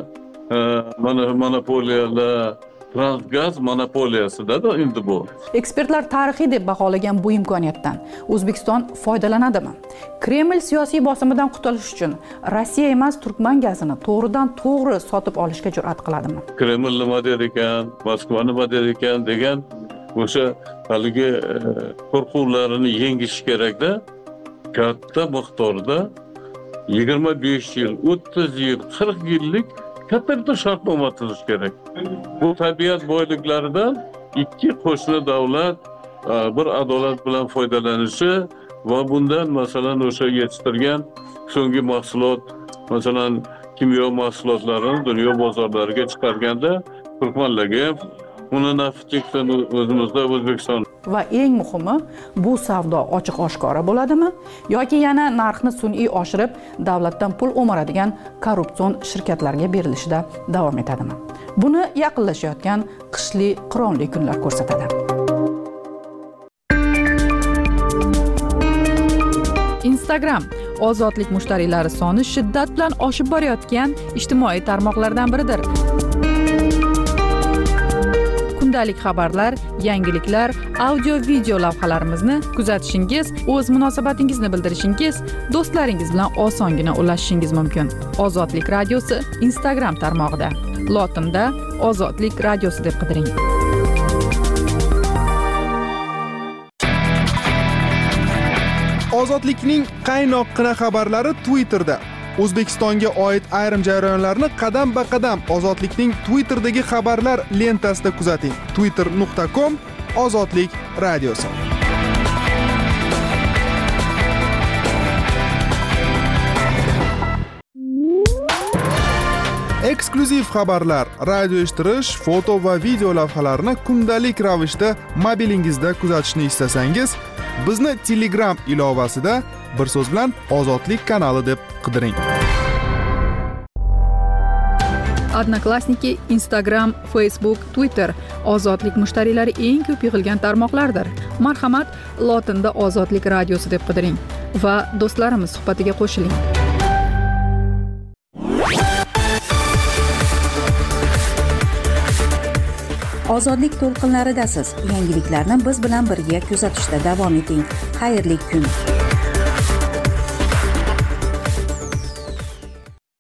mana monopoliyalar, Transgaz monopoliyasida-da endi bu. Ekspertlar tarixiy deb baholagan bu imkoniyatdan O'zbekiston foydalanadimi? Kreml siyosiy bosimidan qutulish uchun Rossiya emas, turkman gazini to'g'ridan to'g'ri sotib olishga jur'at qiladimi? Kreml nima der ekan, Moskva nima der ekan degan o'sha haligi qo'rquvlarini yengish kerakda, katta miqdorda yigirma besh yil, o'ttiz yil, qirq yillik katta bir shartnoma tuzish kerak. Bu tabiat boyliklaridan ikki qo'shni davlat bir adolat bilan foydalanishi va bundan masalan o'sha yetishtirgan so'nggi mahsulot, masalan kimyo mahsulotlarini dunyo bozorlariga chiqarganda turkmanlarga uni nafi cheksin o'zimizda O'zbekiston Va eng muhimi, bu savdo ochiq oshkora bo'ladimi yoki yana narxni sun'iy oshirib, davlatdan pul o'maradigan korrupsion shirkatlarga berilishida davom etadimi? Buni yaqinlashayotgan qishli qironli kunlar ko'rsatadi. Instagram ozodlik mushtariylari soni shiddat bilan oshib borayotgan ijtimoiy tarmoqlardan biridir. Kundalik xabarlar, yangiliklar, audio-video lavhalarimizni kuzatishingiz, o'z munosabatingizni bildirishingiz, do'stlaringiz bilan osongina ulashishingiz mumkin. Ozodlik radiosi Instagram tarmog'ida. Lotinda Ozodlik radiosi deb qidiring. Ozodlikning qaynoqqina xabarlari Twitterda. O'zbekistonga oid ayrim jarayonlarni qadam-ba-qadam Ozodlikning Twitterdagi xabarlar lentasida kuzating. twitter nuqta com Ozodlik radiosi. Eksklyuziv xabarlar, radio eshittirish, foto va video lavhalarni kundalik ravishda mobilingizda kuzatishni istasangiz, bizni Telegram ilovasida bir so'z bilan Ozodlik kanali deb qidiring. Odnoklassniki, Instagram, Facebook, Twitter ozodlik mushtariylari eng ko'p yig'ilgan tarmoqlardir. Marhamat, lotinda Ozodlik radiosi deb qidiring va do'stlarimiz suhbatiga qo'shiling. Ozodlik to'lqinlaridasiz. Yangiliklarni biz bilan birga kuzatishda davom eting. Xayrli kun.